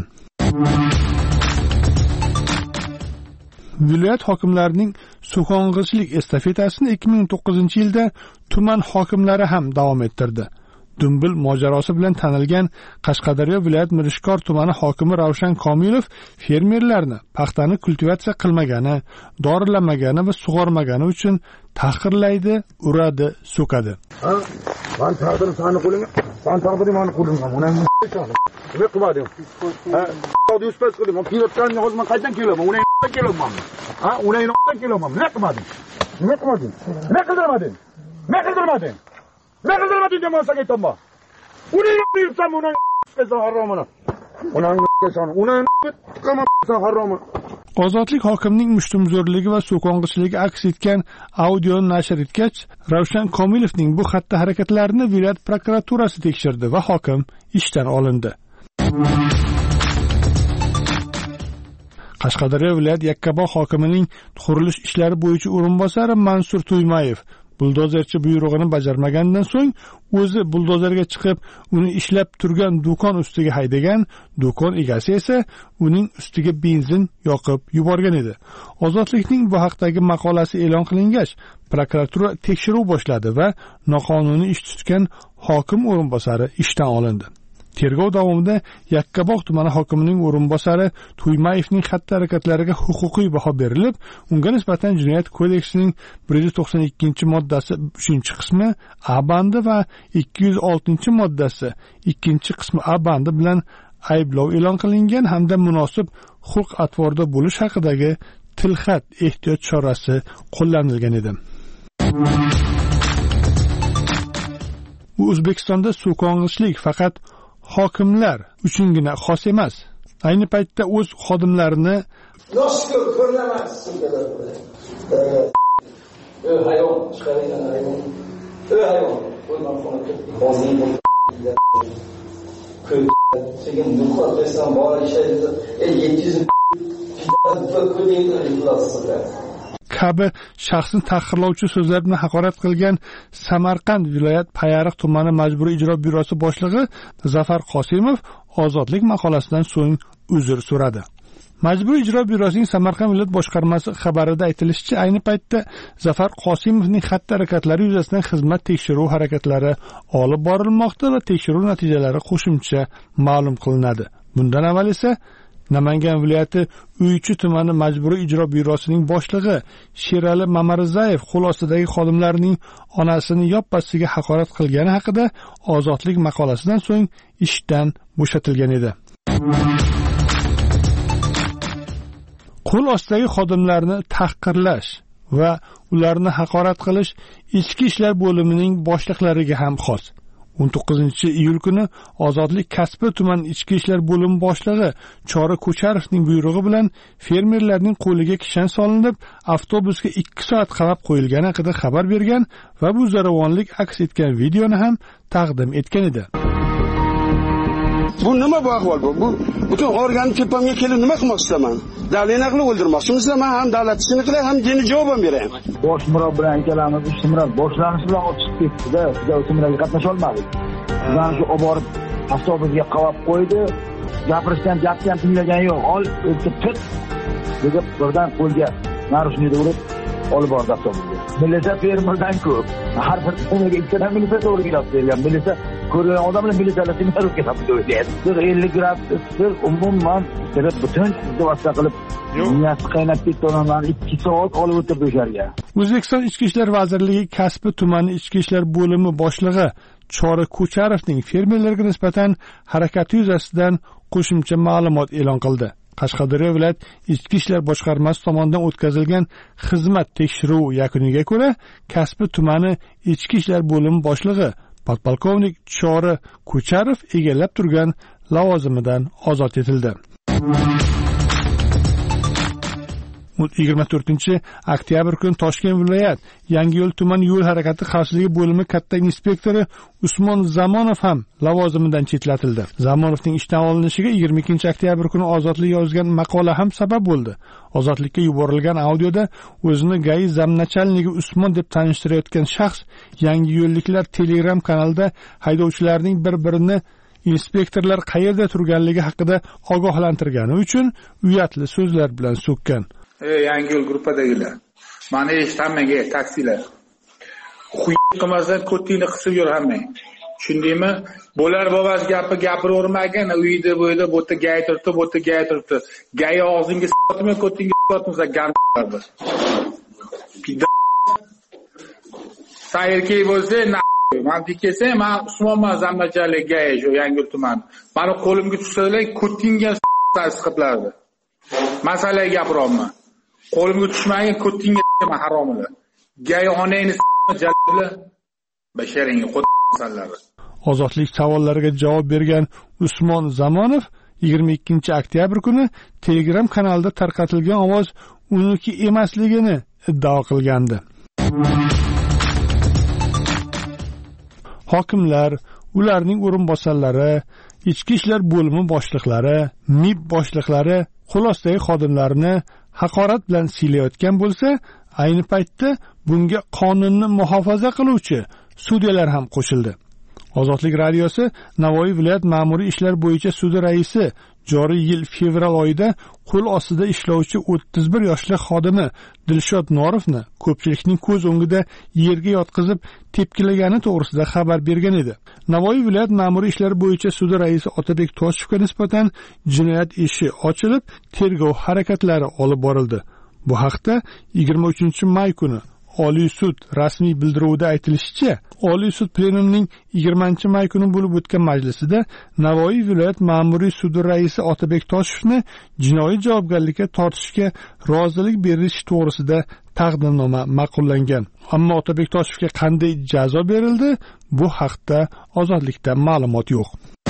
Viloyat hokimlarining so'kong'ichilik estafetasini ikki ming to'qqizinchi yilda tuman hokimlari ham davom ettirdi. Dumbil mojarosi bilan tanilgan Qashqadaryo viloyat Mirishkor tumani hokimi Ravshan Komilov fermerlarni paxtani kultivatsiya qilmagani, dorilamagani va sug'ormagani uchun tahqirlaydi, uradi, so'kadi. Ha, men taqdir sani qo'lingga, sen taqdir meni qo'limga. Uni nima qildim? Ha, yuz foiz qildim. Men pilotdan hozir men qayerdan kelaman? Uni nima kelaman? Ha, uni nima kelaman? Nima qilmadim? Nima qilmadim? Nima qildirmading? Nima qildirmading? Nima qildirmading demasak aytma. Uni yurtsam uni qilsa haromini. Uni qilsa uni qilmasa haromini. Ozodlik hokimning mushtumzo'rligi va so'kong'ichiligi aks etgan audioni nashr etgach, Ravshan Komilovning bu xatti harakatlarini viloyat prokuraturasi tekshirdi va hokim ishdan olindi. Qashqadaryo viloyat Yakkabog' hokimining qurilish ishlari bo'yicha o'rinbosari Mansur Tuymayev buldozerchi buyrug'ini bajarmagandan so'ng o'zi buldozerga chiqib, uni ishlab turgan do'kon ustiga haydagan, do'kon egasi esa uning ustiga benzin yoqib yuborgan edi. Ozodlikning bu haqdagi maqolasi e'lon qilingach, prokuratura tekshiruv boshladi va noqonuniy ish tutgan hokim o'rinbosari ishdan olindi. Tergov davomida Yakkabog' tumani hokimining o'rinbosari Tuymayevning xatti harakatlariga huquqiy baho berilib, unga nisbatan Jinoyat kodeksining bir yuz to'qson ikkinchi moddasi uchinchi qismi A bandi va ikki yuz oltinchi moddasi ikkinchi qismi A bandi bilan ayblov e'lon qilingan hamda munosib xulq-atvorda bo'lish haqidagi tilxat ehtiyot chorasi qo'llanilgan edi. O'zbekistonda so'kong'ichlik faqat hokimlar uchungina xos emas. Ayni paytda o'z xodimlarini Noshkur ko'rnamas. Ö hayvon, chiqargan hayvon. Ö hayvon, qo'yman xonada. Hozir bu ko'p sekin duqat desam bor ishlaydi. yetti yuz kabi shaxsni tahqirlovchi so'zlar bilan haqorat qilgan Samarqand viloyat Payariq tumani majburiy ijro byurosi boshlig'i Zafar Qosimov ozodlik maqolasidan so'ng uzr so'radi. Majburiy ijro byurosining Samarqand viloyat boshqarmasi xabarida aytilishicha, ayni paytda Zafar Qosimovning xatti harakatlari yuzasidan xizmat tekshiruv harakatlari olib borilmoqda va tekshiruv natijalari qo'shimcha ma'lum qilinadi. Bundan avval esa Namangan viloyati Uychi tumani majburiy ijro byurosining boshlig'i Sherali Mamarizayev qo'l ostidagi xodimlarning onasini yoppasiga haqorat qilgani haqida ozodlik maqolasidan so'ng ishdan bo'shatilgan edi. Qo'l ostidagi xodimlarni tahqirlash va ularni haqorat qilish ichki ishlar bo'limining boshliqlariga ham xos. o'n to'qqizinchi iyul kuni Ozodlik Kasbi tuman ichki ishlar bo'limi boshlig'i Chora Ko'charovning buyrug'i bilan fermerlarning qo'liga kishan solinib, avtobusga ikki soat qamab qo'yilgani haqida xabar bergan va bu zo'ravonlik aks etgan videoni ham taqdim etgan edi. Bu nima bu ahvol bu? Bu butun organi tepamga kelib nima qilmoqchiman? Davlatni qilib o'ldirmoqchimizlar. Men ham davlat ishini qilay, ham dini javob ham beray. Bosh murab bilan ikkalamiz ishtimroq boshlanish bilan o'tib ketdi-da, biz o'simlarga qatnasha olmadik. Bizani shu olib borib avtobusga qavab qo'ydi. Gapirishdan gapni ham tinglagan yo'q. Ol, o'tib tut. Deb birdan qo'lga narushnikda urib olib bordi avtobusga. Militsiya fermerdan ko'p. Har bir qo'mga ikkita militsiya to'g'ri kelib bergan. Militsiya ko'rgan odamlar militsiyalar tinmay kelib o'ylaydi. Bir ellik gradus umuman kirib butun vosita qilib niyati qaynab ketdi, odamlarni ikki soat olib o'tirdi o'sharga. O'zbekiston Ichki ishlar vazirligi Kasbi tumani ichki ishlar bo'limi boshlig'i Chora Ko'charovning fermerlarga nisbatan harakati yuzasidan qo'shimcha ma'lumot e'lon qildi. Qashqadaryo viloyat ichki ishlar boshqarmasi tomonidan o'tkazilgan xizmat tekshiruvi yakuniga ko'ra, Kasbi tumani ichki ishlar bo'limi boshlig'i podpolkovnik Chora Ko'charov egallab turgan lavozimidan ozod etildi. yigirma to'rtinchi oktyabr kuni Toshkent viloyat Yangiyo'l tuman yo'l harakati xavfsizligi bo'limi katta inspektori Usmon Zamonov ham lavozimidan chetlatildi. Zamonovning ishdan olinishiga yigirma ikkinchi oktyabr kuni Ozodlik yozgan maqola ham sabab bo'ldi. Ozodlikka yuborilgan audioda o'zini Gai zamnachalnigi Usmon deb tanishtirayotgan shaxs Yangiyo'lliklar Telegram kanalida haydovchilarning bir-birini inspektorlar qayerda turganligi haqida ogohlantirgani uchun uyatli so'zlar bilan so'kkan. Ey Yangiyo'l gruppadagilar, mana eshitmaga taksilar. Xuy qilmasdan ko'tingni qisib yur hammang. Tushundingmi? Bo'lar bobasi gapi gapiravermagan, uyda bo'yda bo'ta gay turibdi, bo'ta gay turibdi. Gay og'zingga sotma, ko'tingga sotmasa ganlardi. Sayrkey bo'lsa, men dikese, men Usmonman zammachalik gay shu Yangiyo'l tumani. Meni qo'limga tushsalar, ko'tingga siqiblardi. Masalaga gapiryapman. Qo'limga tushmagan ko'tingga men haromilar. Gay onangni jallar basharingga qo'ysanlar. Ozodlik savollariga javob bergan Usmon Zamonov yigirma ikkinchi oktyabr kuni Telegram kanalida tarqatilgan ovoz uniki emasligini iddao qilgandi. Hokimlar, ularning o'rinbosarlari, ichki ishlar bo'limi boshliqlari, M I B boshliqlari xulosadagi xodimlarni haqorat bilan siylayotgan bo'lsa, ayni paytda bunga qonunni muhofaza qiluvchi sudyalar ham qo'shildi. Ozodlik radiosi Navoiy viloyat ma'muriy ishlar bo'yicha sudi raisi joriy yil fevral oyida qo'l ostida ishlovchi o'ttiz bir yoshli xodimi Dilshod Norovni ko'pchilikning ko'z o'ngida yerga yotqizib tepkilagani to'g'risida xabar bergan edi. Navoiy viloyat ma'muriy ishlar bo'yicha sudi raisi Otabek Toshevga nisbatan jinoyat ishi ochilib, tergov harakatlari olib borildi. Bu haqda yigirma uchinchi may kuni Oliy sud rasmiy bildiruvida aytilishicha, Oliy sud plenumining yigirmanchi may kuni bo'lib o'tgan majlisida Navoiy viloyat ma'muriy sudi raisi Otabek Toshevni jinoiy javobgarlikka tortishga rozilik berish to'g'risida taqdimnoma ma'qullangan. Ammo Otabek Toshevga qanday jazo berildi, bu haqda Ozodlikda ma'lumot yo'q.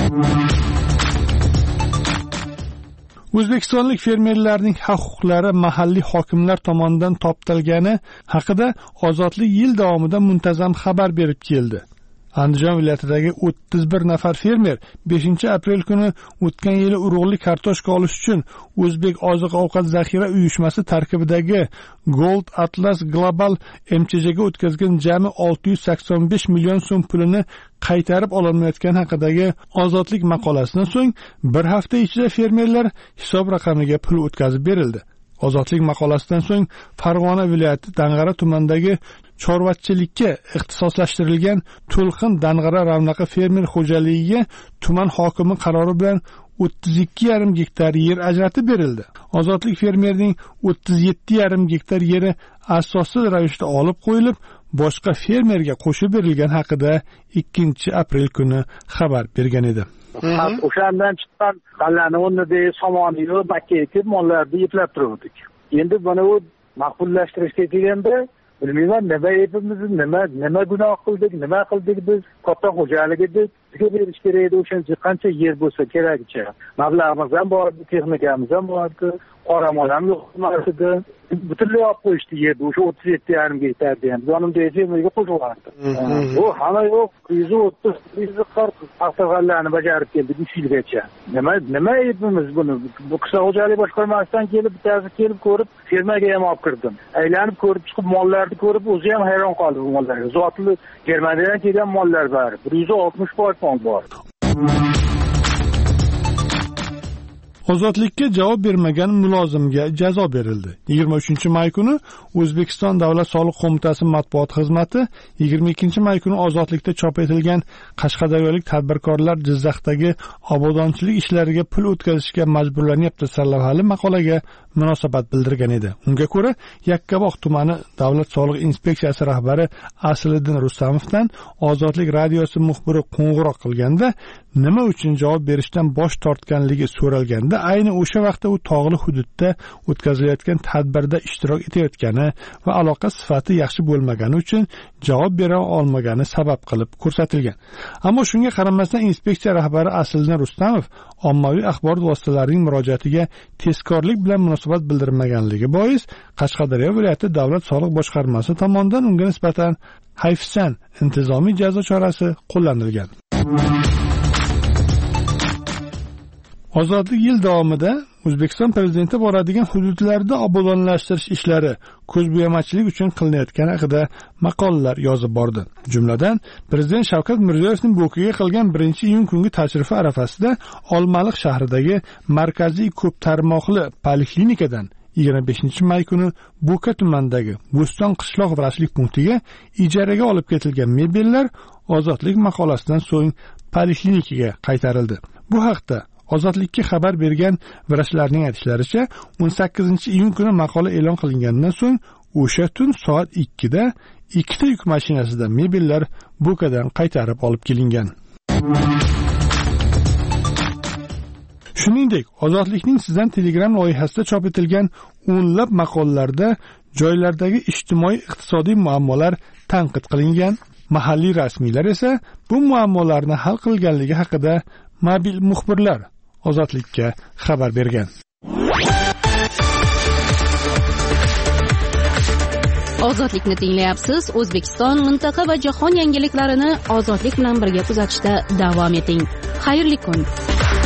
O'zbekistonlik fermerlarning huquqlari mahalliy hokimlar tomonidan toptalgani haqida Ozodlik yil davomida muntazam xabar berib keldi. Andijon viloyatidagi o'ttiz bir nafar fermer beshinchi aprel kuni o'tgan yili urug'li kartoshka olish uchun O'zbek oziq-ovqat zaxira uyushmasi tarkibidagi Gold Atlas Global M Ch Jga o'tkazgan jami olti yuz sakson besh million so'm pulini qaytarib ololmayotgani haqidagi Ozodlik maqolasidan so'ng bir hafta ichida fermerlar hisob raqamiga pul o'tkazib berildi. Ozodlik maqolasidan so'ng Farg'ona viloyati Dang'ara tumanidagi chorvachilikka ixtisoslashtirilgan To'lqin Dang'ara ravnaqa fermer xo'jaligiga tuman hokimi qarori bilan o'ttiz ikki yarim gektar yer ajratib berildi. Ozodlik fermerning o'ttiz yetti yarim gektar yeri asossiz ravishda olib qo'yilib, boshqa fermerga qo'shib berilgan haqida ikkinchi aprel kuni xabar bergan edi. O'shandan chiqqan g'allani o'rnida somonni yo'q, bakka ekib mollarni yeplab turdik. Endi buni u maqbullashtirishga kelganda bilmayman, nima aybimiz, nima nima gunoh qildik, nima qildik biz, katta xo'jalik edik, bizga berish kerak edi, o'shancha qancha yer bo'lsa kerakcha. Mablag'imiz ham bor, texnikamiz ham bor, qoramol ham yo'q edi. Butunlay olib qo'yishdi yerni, o'sha o'ttiz yetti yarim gektarni ham yonimda fermerga qo'shib yubordi. Bu hamma yo'q, yuz o'ttiz yuz qirq paxtalarni bajarib keldi uch yilgacha. Nima nima aybimiz buni? Bu qishloq xo'jalik boshqarmasidan kelib, bittasi kelib ko'rib, fermaga ham olib kirdim. Aylanib ko'rib chiqib, mollarni ko'rib, o'zi ham hayron qoldi bu mollarga. Zotli Germaniyadan kelgan mollar bor. bir yuz oltmish foiz mol bor. Ozodlikka javob bermagan mulozimga jazo berildi. yigirma uchinchi may kuni O'zbekiston Davlat soliq qo'mitasi matbuot xizmati yigirma ikkinchi may kuni Ozodlikda chop etilgan Qashqadaryolik tadbirkorlar Jizzaxdagi obodonchilik ishlariga pul o'tkazishga majburlanyapti sarlavhali maqolaga munosabat bildirgan edi. Unga ko'ra, Yakkabog' tumani Davlat soliq inspeksiyasi rahbari Asliddin Rustamovdan Ozodlik radiosi muxbiri qo'ng'iroq qilganda nima uchun javob berishdan bosh tortganligi so'ralganda, ayni o'sha vaqtda u tog'li hududda o'tkazilayotgan tadbirda ishtirok etayotgani va aloqa sifati yaxshi bo'lmagani uchun javob bera olmagani sabab qilib ko'rsatilgan. Ammo shunga qaramasdan inspeksiya rahbari Asliddin Rustamov ommaviy axborot vositalarining murojaatiga tezkorlik bilan munosabat munosabat bildirmaganligi bois Qashqadaryo viloyati davlat soliq boshqarmasi tomonidan unga nisbatan hayfsan intizomiy jazo chorasi qo'llanilgan. Ozodlik yil davomida O'zbekiston prezidenti boradigan hududlarda obodonlashtirish ishlari ko'zbo'yamachilik uchun qilinayotgani haqida maqolalar yozib bordi. Jumladan, prezident Shavkat Mirziyoyevning Bo'kaga qilgan birinchi iyun kungi tashrifi arafasida Olmaliq shahridagi markaziy ko'p tarmoqli poliklinikadan yigirma beshinchi may kuni Bo'ka tumanidagi Bo'ston qishloq vrachlik punktiga ijaraga olib ketilgan mebellar Ozodlik maqolasidan so'ng poliklinikaga qaytarildi. Bu haqda Ozodlikka xabar bergan vrachlarning aytishlaricha, o'n sakkizinchi iyun kuni maqola e'lon qilingandan so'ng o'sha tun soat ikkida ikkita yuk mashinasida mebellar Bo'kadan qaytarib olib kelingan. Shuningdek, Ozodlikning sizdan Telegram loyihasida chop etilgan o'nlab maqolalarda joylardagi ijtimoiy-iqtisodiy muammolar tanqid qilingan. Mahalliy rasmiylar esa bu muammolarni hal qilganligi haqida mobil muxbirlar Ozodlikka xabar bergan. Ozodlikni tinglayapsiz. O'zbekiston, mintaqa va jahon yangiliklarini Ozodlik bilan birga kuzatishda davom eting. Xayrli kun.